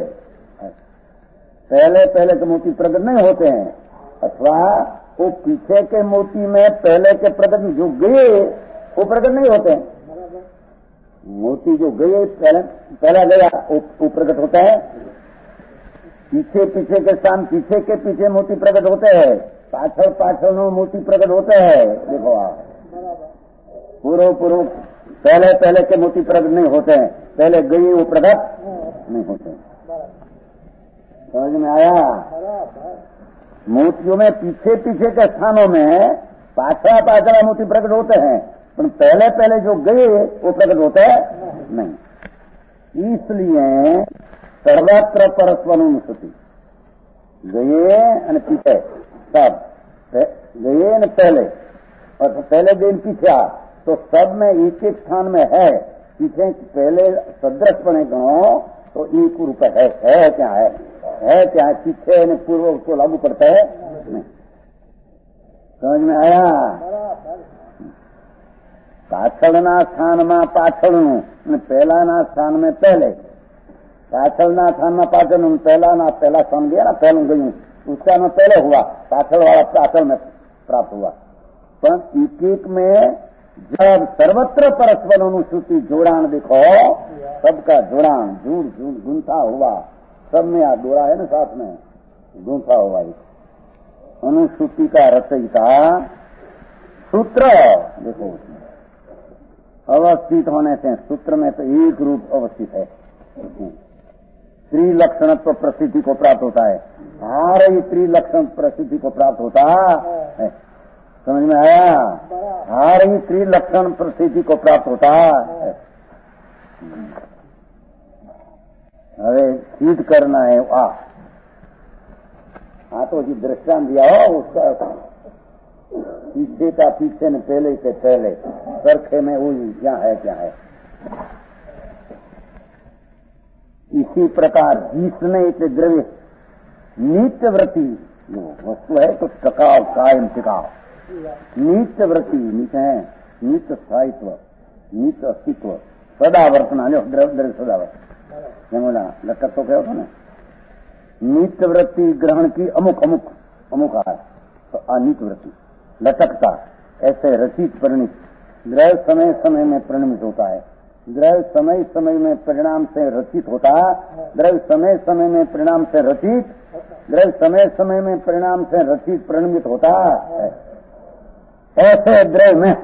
के मोती प्रकट नहीं होते हैं, अथवा वो पीछे के मोती में पहले के प्रकट जो गए वो प्रकट नहीं होते हैं। मोती जो गए पहला गया वो प्रकट होता है। पीछे पीछे के स्थान पीछे के पीछे मोती प्रकट होते हैं, पाछड़ पाछड़ में मोती प्रकट होते हैं। देखो आप पूर्व पहले पहले के मोती प्रकट नहीं होते हैं, पहले गए वो प्रकट नहीं होते हैं। समझ में आया? मोतियों में पीछे पीछे के स्थानों में पाछड़ा पाछड़ा मोती प्रकट होते हैं, पर पहले पहले जो गए वो प्रकट होते हैं नहीं। इसलिए सर्वत्र परस्वनुस्मृति गए और पीछे सब गए न पहले, और पहले दिन पीछे आ, तो सब में एक एक स्थान में है। पीछे पहले सदृश बने गणों तो एक रूप है क्या है क्या है, पीछे ने पूर्व उसको लागू पड़ता है नहीं। समझ में आया? पाछळना स्थान में पाछळनु, पहला स्थान में पहले, पाछळना स्थान में पाछळ, पहला स्थान गया ना, पहलू गई उसका में पहले हुआ, पाछळ वाला पाछळ में प्राप्त हुआ। पर एक एक में जब सर्वत्र परस्पर अनुसूति जोड़ान देखो, सबका जोड़ान जुड़ गुंथा हुआ, सब में आ जोड़ा है ना, साथ में गुंथा हुआ। अनुसूति का रचयिता सूत्र देखो, उसमें अवस्थित होने से सूत्र में तो एक रूप अवस्थित है। त्रिलक्षणत्व प्रसिद्धि को प्राप्त होता है। हार ही त्रिलक्षण प्रसिद्धि को प्राप्त होता है। समझ में आया? हार ही त्रिलक्षण प्रसिद्धि को प्राप्त होता है। अरे सिद्ध करना है वाह। हाँ तो जी दृष्टांत दिया हो उसका, पीछे का पीछे ने पहले से पहले सरखे में वही क्या है क्या है। इसी प्रकार जिसने इसे द्रव्य नित्य वृत्ति जो वस्तु है तो टकाव कायम टिकाव, नित्य वृत्ति नित्य है, नित्य स्थायित्व, नित्य अस्तित्व, सदा वर्तना जो द्रव्य सदा वर्तन बोला लटक तो क्या होता ना, नित्य वृत्ति ग्रहण की अमुक अमुक अमुक आय तो अनित्य वृत्ति लटकता ऐसे रचित परिणित द्रव्य समय समय में परिणमित होता है। द्रव्य समय समय में परिणाम से रचित होता, द्रव्य समय समय में परिणाम से रचित, द्रव्य समय समय में परिणाम से रचित परिणमित होता है। ऐसे द्रव्य में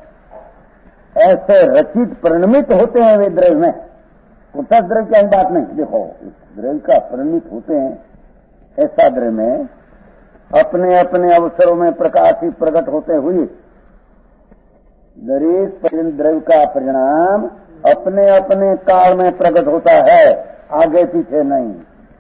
ऐसे रचित परिणमित होते हैं वे द्रव्य में। कुछ द्रव्य की बात नहीं, देखो द्रव्य का परिणमित होते हैं ऐसा द्रव्य में अपने अपने अवसरों में प्रकाशित प्रकट होते हुए दरेक द्रव्य का परिणाम अपने अपने काल में प्रकट होता है, आगे पीछे नहीं।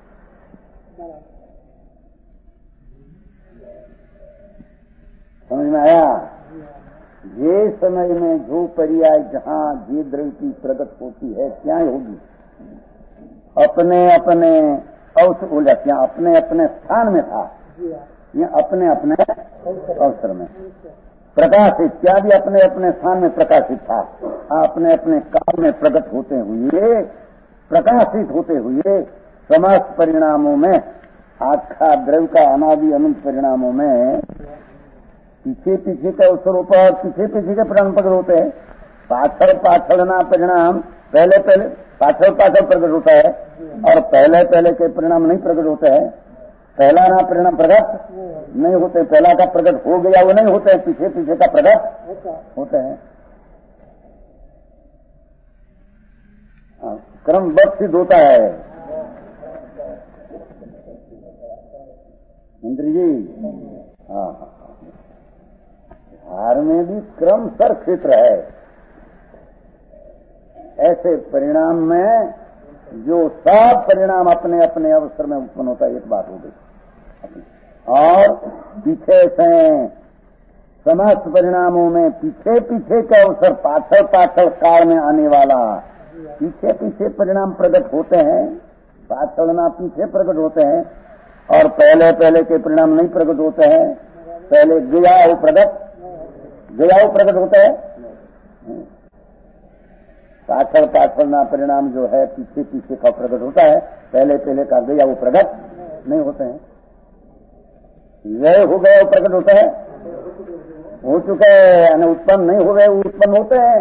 समझ में आया? ये समय में जो पर्याय जहां ये द्रव्य की प्रकट होती है क्या होगी, अपने अपने अवसर बोला क्या अपने अपने स्थान में था या अपने अपने अवसर में प्रकाशित, क्या भी अपने अपने स्थान में प्रकाशित था, अपने अपने काल में प्रकट होते हुए प्रकाशित होते हुए समस्त परिणामों में आखा द्रव्य का अनादि अनंत परिणामों में पीछे पीछे के अवसरों पर पीछे पीछे के परिणाम प्रकट होते हैं। पाछड़ पाछड़ना परिणाम पहले पहले पाछड़ पाछड़ प्रकट होता है और पहले पहले के परिणाम नहीं प्रकट होते हैं। पहला ना परिणाम प्रकट नहीं होते, पहला का प्रकट हो गया वो नहीं होते हैं, पीछे पीछे का प्रकट होते हैं। क्रमबद्ध सिद्ध होता है। मंत्री जी हाँ, बिहार में भी क्रम सर क्षेत्र है। ऐसे परिणाम में जो सब परिणाम अपने अपने अवसर में उत्पन्न होता है, एक बात हो गई। और पीछे से समस्त परिणामों में पीछे पीछे के अवसर पाछड़ पाछड़ काल में आने वाला पीछे पीछे परिणाम प्रकट होते हैं, पाछड़ना पीछे प्रकट होते हैं और पहले पहले के परिणाम नहीं प्रकट होते हैं। पहले गया वो प्रकट होता है, पाछड़ पाछड़ना परिणाम जो है पीछे पीछे का प्रकट होता है, पहले पहले का गया वो प्रकट नहीं होते हैं। व्यय हो गया वो प्रकट होता है, हो चुके हैं उत्पन्न नहीं हो गए वो उत्पन्न होते हैं।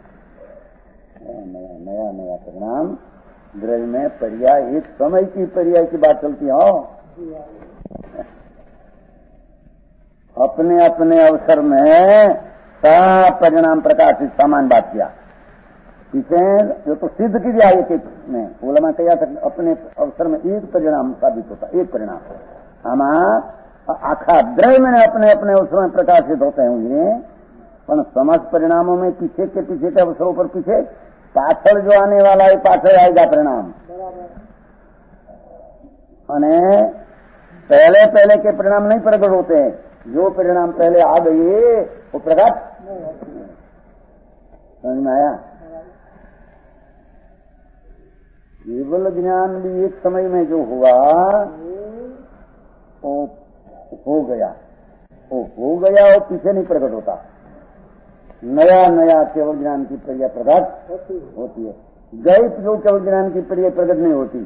नया नया परिणाम द्रव्य में पर्याय, एक समय की पर्याय की बात चलती हो, अपने अपने अवसर में सब परिणाम प्रकाशित सामान बात किया। पीछे जो तो सिद्ध की दिया एक एक में बोला मैं कहा था अपने अवसर में एक परिणाम साबित होता, एक परिणाम हमारा आखा द्रव्य में अपने अपने अवसर में प्रकाशित होते होंगे, पर समस्त परिणामों में पीछे के अवसरों पर पीछे पाछड़ जो आने वाला है पाछड़ आएगा परिणाम। पहले पहले के परिणाम नहीं प्रकट होते हैं, जो परिणाम पहले आ गए वो प्रकट। समझ में आया? केवल ज्ञान भी एक समय में जो हुआ वो हो गया, वो पीछे नहीं प्रकट होता। नया नया केवल ज्ञान की प्रक्रिया प्रकट होती है, गई जो केवल ज्ञान की प्रक्रिया प्रकट नहीं होती।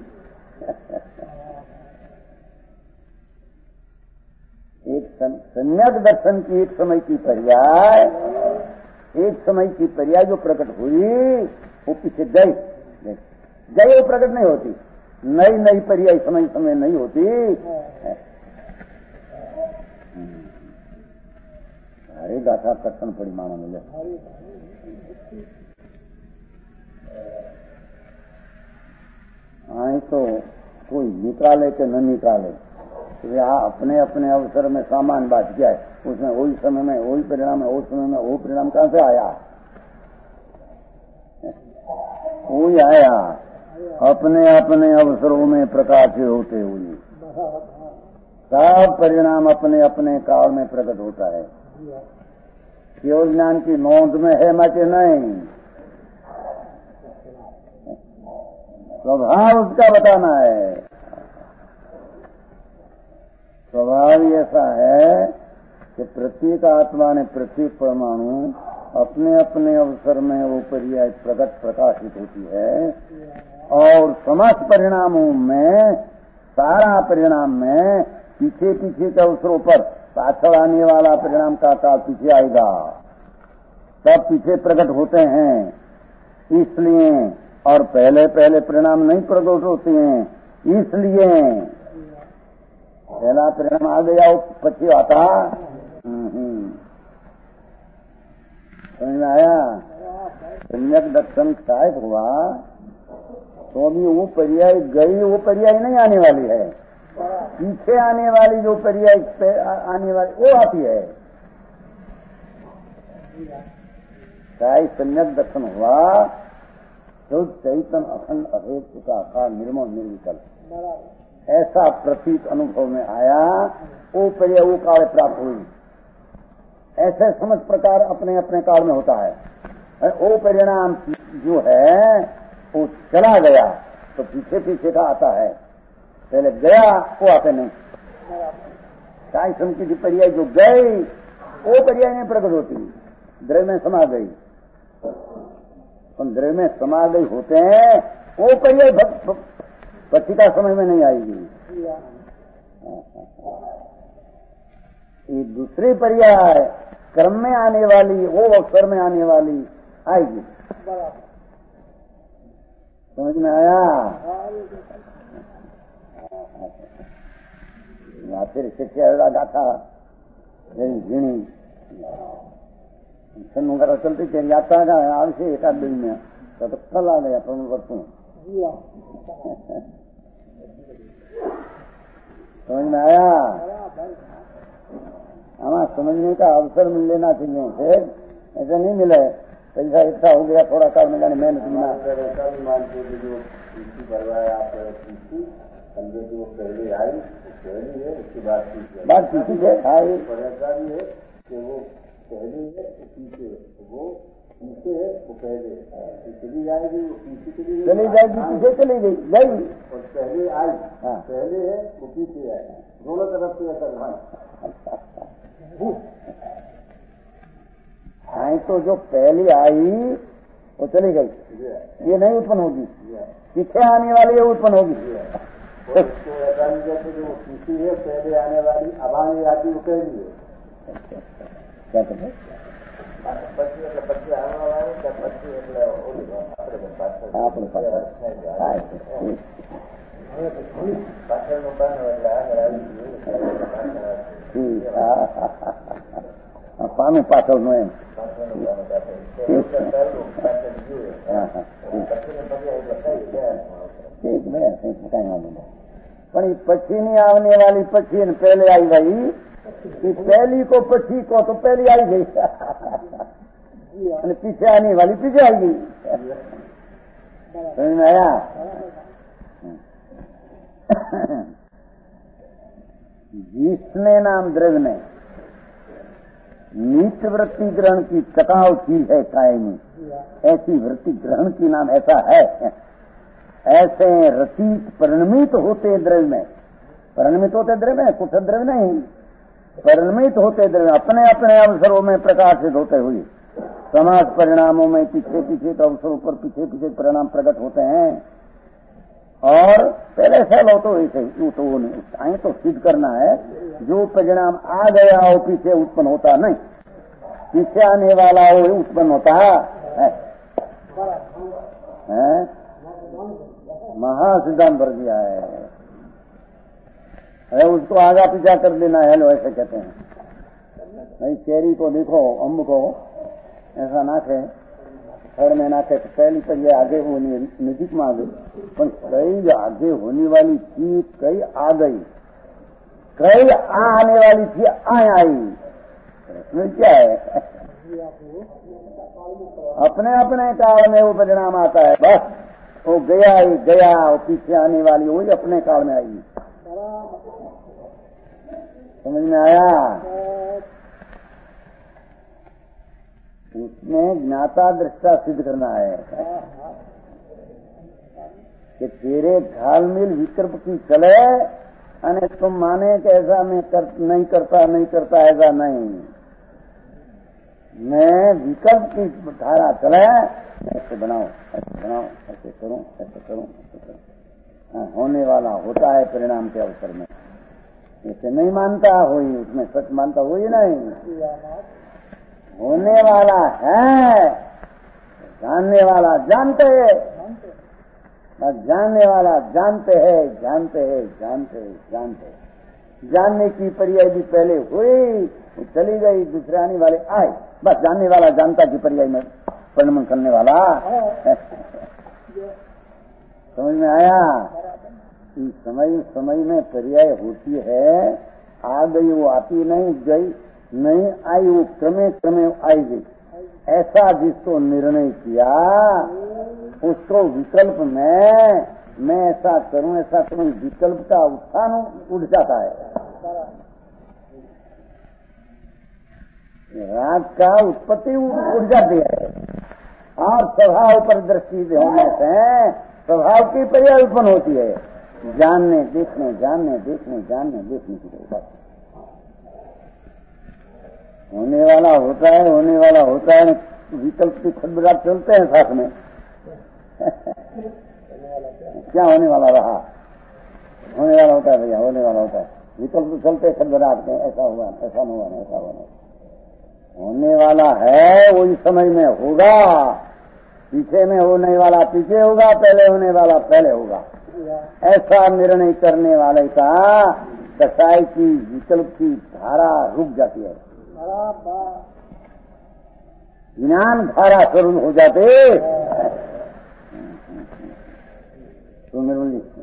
एक सम्यक दर्शन की एक समय की पर्याय जो प्रकट हुई वो पीछे गई वो प्रकट नहीं होती। नई नई पर्याय समय समय नहीं होती। अरे गाथा कट्टन परिमाण मिले आई तो कोई निकाले कि न निकाले, तो यहाँ अपने अपने अवसर में सामान बांट गया है, उसमें वही समय में वही परिणाम है, उस समय में वो परिणाम कहाँ से आया? वही आया अपने अपने अवसरों में प्रकाशित होते हुए। सब परिणाम अपने अपने काल में प्रकट होता है। केवल ज्ञान की नोंद में है मचे नहीं, स्वभाव उसका बताना है। स्वभाव ऐसा है कि प्रत्येक आत्मा ने प्रत्येक परमाणु अपने अपने अवसर में वो पर्याय प्रकट प्रकाशित होती है, और समस्त परिणामों में सारा परिणाम में पीछे पीछे के अवसरों पर पाछड़ आने वाला परिणाम का काल पीछे आएगा, सब पीछे प्रकट होते हैं। इसलिए और पहले पहले परिणाम नहीं प्रकट होते हैं, इसलिए पहला परिणाम आ गया वो पीछे आता। समझ में आया? सम्यक दर्शन शायद हुआ तो भी वो पर्याय गई, वो पर्याय नहीं आने वाली है, पीछे आने वाली जो पर्याय आने वाली वो आती है। शायद सम्यक दर्शन हुआ तो चैतन अखंड अभेद का आकार निर्मल निर्विकल ऐसा प्रतीक अनुभव में आया, वो पर्याय वो काल प्राप्त हुई। ऐसे समझ प्रकार अपने अपने काल में होता है। वो परिणाम जो है वो चला गया तो पीछे पीछे का आता है, पहले गया वो आते नहीं। साई समिति की पर्याय जो गई वो पर्याय नहीं प्रकट होती, द्रव्य में समा गई। हम द्रव्य में समा गई होते हैं, वो पर्याय पति का समय में नहीं आएगी। ये दूसरी पर्याय क्रम में आने वाली, वो अवसर में आने वाली आएगी। समझ में आया? फिर शिक्षा गाथा झीणी वगैरह चलती थी, यात्रा का आवश्य एक आध दिन में तो कल आ गया प्रमुख वर्षों। समझ में आया? हमारा समझने का अवसर मिल लेना चाहिए, फिर ऐसा नहीं मिले पैसा इकट्ठा हो गया थोड़ा कार में जाने मेहनत मिला। मानते जो करवाए आप जो पहले आई पहली है, उसकी बात पीछी है, ऐसा भी है कि वो पहले है पीछे, वो पीछे है वो पहले चली जाएगी, वो पीछे चली जाएगी, पीछे चली गई और पहले आई। हाँ, पहले है वो पीछे है, दोनों तरफ से ऐसा आई। तो जो पहली आई वो चली गई, ये नहीं उत्पन्न होगी, पीछे आने वाली है उत्पन्न होगी। तो ऐसा नहीं कहते जो पीछे है पहले आने वाली, अब आने आती वो पहली है। क्या कहते हैं? बच्चे आने वाले क्या बच्चे पानी पाथर में પણ પછી ની આવને વાલી પછી ને પહેલે આવી ગઈ, पहली को पछी को तो पहली आई गई અને पीछे आने वाली पीछे आई गई। समझ में आया? जिसने नाम द्रव्य ने नित्य वृत्ति ग्रहण की चकाव की है कायमी, ऐसी वृत्ति ग्रहण की नाम ऐसा है। ऐसे रतीत परिणमित होते द्रव्य में, परिणमित होते द्रव्य में, कुछ द्रव्य नहीं, परिणमित होते द्रव्य अपने अपने अवसरों में प्रकाशित होते हुए समाज परिणामों में पीछे पीछे तो अवसरों पर पीछे पीछे परिणाम प्रकट होते हैं। और पहले से लो तो ऐसे तो वो नहीं, आए तो सिद्ध करना है जो परिणाम आ गया वो पीछे उत्पन्न होता नहीं, पीछे आने वाला वो उत्पन्न होता है। महासिद्धांत भर दिया है। अरे उसको आगा पीछा कर देना है, लो ऐसे कहते हैं। नहीं चेरी को देखो, अम्ब को ऐसा नाचे थर्ड में नाखे तो पहली पर ये आगे वो नजीक में आ गई, पर कई आगे होने वाली थी कई आ गई, कई आने वाली थी आई। इसमें क्या है? अपने अपने काल में वो परिणाम आता है, बस वो गया ही गया, वो पीछे आने वाली वही अपने काल में आई। समझ में आया? उसमें ज्ञाता दृष्टा सिद्ध करना है कि तेरे घालमिल विकल्प की चले, अने तुम माने कि ऐसा मैं नहीं करता ऐसा नहीं, मैं विकल्प की धारा चले, ऐसे बनाओ ऐसे करूं ऐसे करूं। हाँ, होने वाला होता है परिणाम के अवसर में, ऐसे नहीं मानता हुई, उसमें सच मानता हुई नहीं, होने वाला है, जानने वाला जानते है, जानने वाला जानते हैं, जानने की पर्याय भी पहले हुई, चली गई, दूसरे आने वाले आए, बस जानने वाला जानता की पर्याय में परिणमन करने वाला। समझ में आया? समय में पर्याय होती है, आ गई वो आती नहीं, गई नहीं आई वो क्रमे आएगी। ऐसा जिसको निर्णय किया उसको विकल्प में मैं ऐसा करूं विकल्प का उत्थान उठ जाता है, राग का उत्पत्ति उठ जाती है, और स्वभाव पर दृष्टि होने से स्वभाव की पर्याय उत्पन्न होती है, जानने देखने की बात। होने वाला होता है, विकल्प की खटबड़ाहट चलते हैं साथ में। क्या होने वाला रहा? होने वाला होता है भैया, होने वाला होता है, विकल्प तो चलते खटबड़ाहट में, ऐसा हुआ ऐसा नहीं हुआ। होने वाला है वही समय में होगा, पीछे में होने वाला पीछे होगा, पहले होने वाला पहले होगा। ऐसा निर्णय करने वाले का कसाई की विकल्प की धारा रुक जाती है, ज्ञान धारा शुरू हो जाते। तो निर्मल जी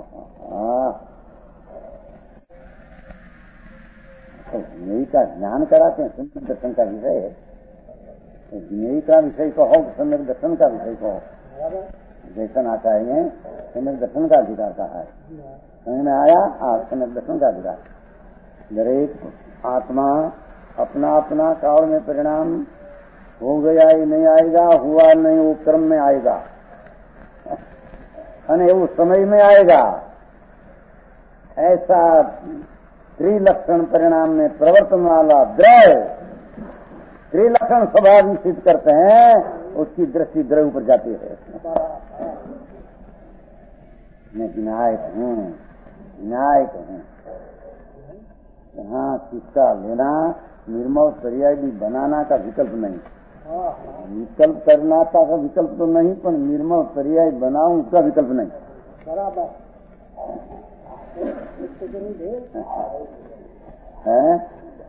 ज्ञेय का ज्ञान कराते हैं, सम्यक दर्शन का विषय है, ज्ञेय का विषय कहो, सम्यक दर्शन का विषय कहो, दर्शन आता है, सम्यक दर्शन का अधिकार कहा है। समझ में आया? सम्यक दर्शन का अधिकार, दरेक आत्मा अपना अपना काल में परिणाम हो गया ही नहीं आएगा, हुआ नहीं वो क्रम में आएगा, अने वो समय में आएगा। ऐसा त्रिलक्षण परिणाम में प्रवर्तन वाला द्रव्य त्रिलक्षण स्वभाव सिद्ध करते हैं, उसकी दृष्टि द्रव्य पर जाती है। मैं विनायक हूँ, हाँ, किसका लेना निर्मल पर्याय भी बनाना का विकल्प नहीं, विकल्प करना का विकल्प तो नहीं, पर निर्मल पर्याय बनाऊं उसका विकल्प नहीं। है?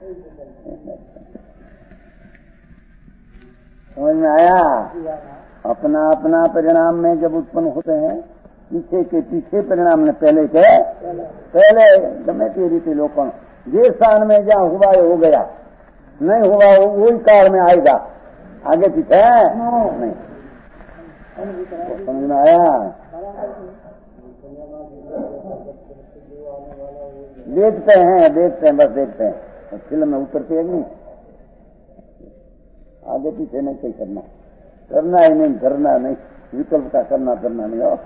समझ में आया? अपना अपना परिणाम में जब उत्पन्न होते हैं, पीछे के पीछे परिणाम ने पहले गमे की रीति लोकन जिस स्थान में जहाँ हुआ हो गया, नहीं हुआ वही काल में आएगा, आगे पीछे नहीं। तो समझ में आया? देखते हैं बस देखते हैं, फिल्म में उतरती है नहीं, आगे पीछे नहीं कोई करना ही नहीं, विकल्प का करना नहीं हो।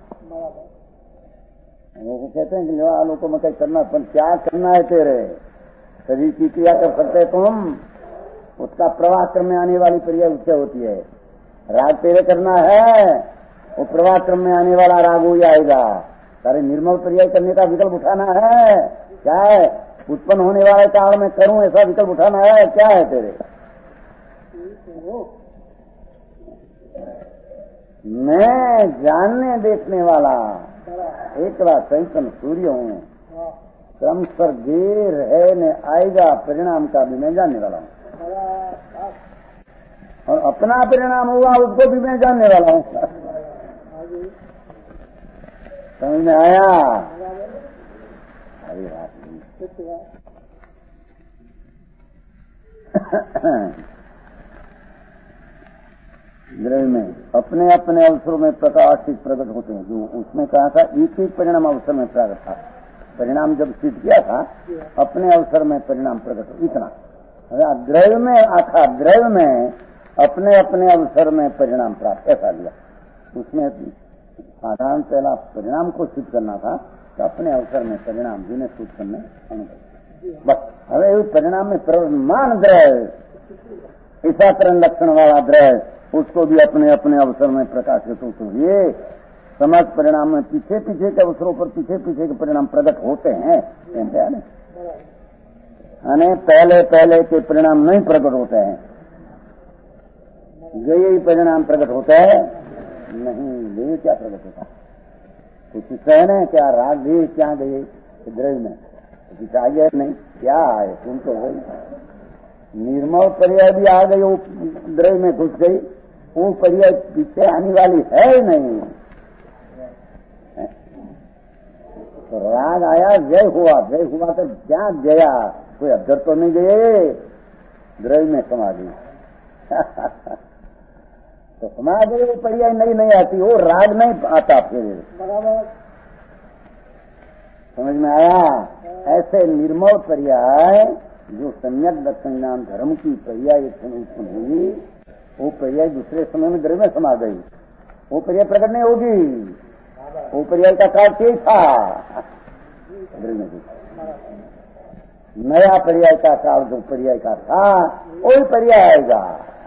वो कहते हैं कि लोगों को मैं कहीं करना, पर क्या करना है तेरे शरीर की क्रिया कर सकते तुम, उसका प्रवाह क्रम में आने वाली क्रिया उससे होती है। राग तेरे करना है, वो प्रवाह क्रम में आने वाला राग हो जाएगा। सारे निर्मल पर्याय करने का विकल्प उठाना है, क्या है? उत्पन्न होने वाले काल में करूं ऐसा विकल्प उठाना है, क्या है तेरे? मैं जानने देखने वाला एकला चैतन्य सूर्य हूँ, क्रम पर देर है न आएगा परिणाम का भी मैं जानने वाला हूँ। और अपना परिणाम हुआ उसको भी मैं जानने वाला हूँ। समझ में आया? अरे बात द्रव्य में अपने अपने अवसरों में प्रकाशित प्रकट होते हैं। जो उसमें कहा था एक ही परिणाम अवसर में प्रकट था। परिणाम जब सिद्ध किया था अपने अवसर में परिणाम प्रकट हो, इतना। द्रव्य में आखा द्रव्य में अपने अपने अवसर में परिणाम प्राप्त, ऐसा लिया। उसमें साधारण पहला परिणाम को सिद्ध करना था तो अपने अवसर में परिणाम जिन्हें सिद्ध करने अनुभव। बस हमें परिणाम में प्रमान द्रव्य ईशाकरण लक्षण वाला द्रव्य उसको भी अपने अपने अवसर में प्रकाशित हो। तो ये समझ परिणाम में पीछे पीछे के अवसरों पर पीछे पीछे के परिणाम प्रकट होते हैं। पहले पहले के परिणाम नहीं प्रकट होते हैं, यही परिणाम प्रकट होता है नहीं। ये क्या प्रकट होता है? कुछ कहने क्या राग भी क्या गए द्रव्य में कुछ आ गया नहीं, क्या आए तुम तो हो निर्मल पर्याय भी आ गई, वो द्रव्य में घुस गई, वो पर्याय पीछे आने वाली है ही नहीं। तो राग आया जय हुआ तो क्या गया, कोई अब्जर तो नहीं गए, द्रव्य में समाधि तो समाधि वो पर्याय नहीं आती, वो राग नहीं आता फिर। समझ में आया? ऐसे निर्मल पर्याय जो सम्यक दर्शन ज्ञान धर्म की पर्याय उत्पन्न हुई, वो पर्याय दूसरे समय में द्रव्य में समा गई, वो पर्याय प्रकट नहीं होगी। वो पर्याय का काल क्या था? द्रव्य में नया पर्याय का काल जो पर्याय का था वही पर्याय आएगा।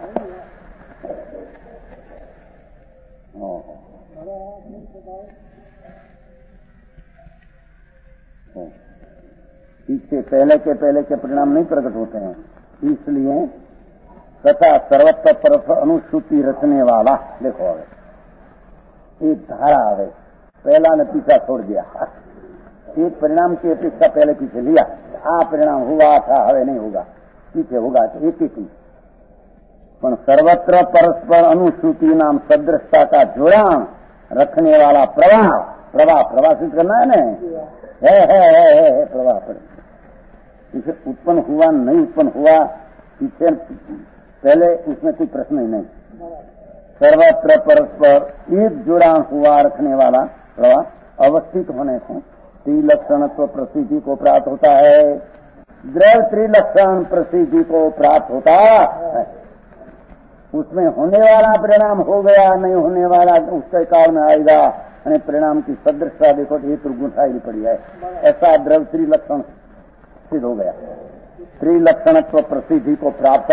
पीछे पहले के परिणाम नहीं प्रकट होते हैं, इसलिए तथा सर्वत्र परस्पर अनुश्रुति रचने वाला। देखो एक धारा आवे, पहला ने पीछा छोड़ दिया, एक परिणाम की अपेक्षा पहले पीछे लिया, आ परिणाम हुआ था हवे नहीं होगा, पीछे होगा तो एक ही। पर सर्वत्र परस्पर अनुश्रुति नाम सदृशता का जुड़ान रखने वाला प्रवाह सिद्ध करना है ना, है प्रवाह पर इसे उत्पन्न हुआ नहीं उत्पन्न हुआ पीछे पहले उसमें कोई प्रश्न ही नहीं। सर्वत्र परस्पर एक जुड़ान हुआ रखने वाला प्रवाह अवस्थित होने से त्रिलक्षणत्व प्रसिद्धि को प्राप्त होता है। द्रव्य त्रिलक्षण प्रसिद्धि को प्राप्त होता है, उसमें होने वाला परिणाम हो गया, नहीं होने वाला उसके काल में आएगा। परिणाम की सदृशता देखो तो ये त्रिगुणशाही पड़ी है, ऐसा द्रव्य त्रिलक्षण सिद्ध हो गया, त्रिलक्षणत्व प्रसिद्धि को प्राप्त।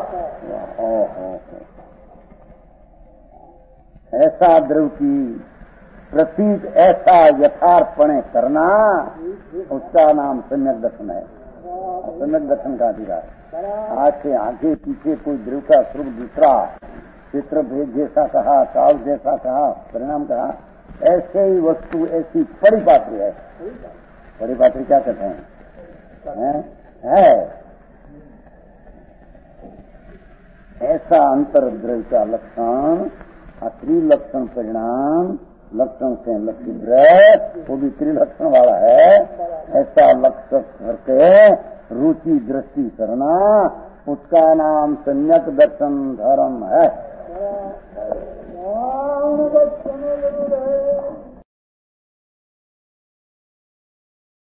ऐसा द्रव्य की प्रतीक ऐसा यथार्थपणे करना, उसका नाम सम्यक दर्शन है। सम्यक दर्शन का अधिकार आज से आगे पीछे कोई द्रव्य का स्वरूप दूसरा, चित्र भेद जैसा कहा, काल जैसा कहा, परिणाम कहा, ऐसे ही वस्तु ऐसी परिपात्री है। परिपात्री क्या कहते हैं? है ऐसा अंतर द्रव्य का लक्षण, त्रिलक्षण परिणाम, लक्षण से लक्षित द्रव्य वो भी त्रिलक्षण वाला है, ऐसा लक्ष्य करके रुचि दृष्टि करना, उसका नाम सम्यक दर्शन धर्म है।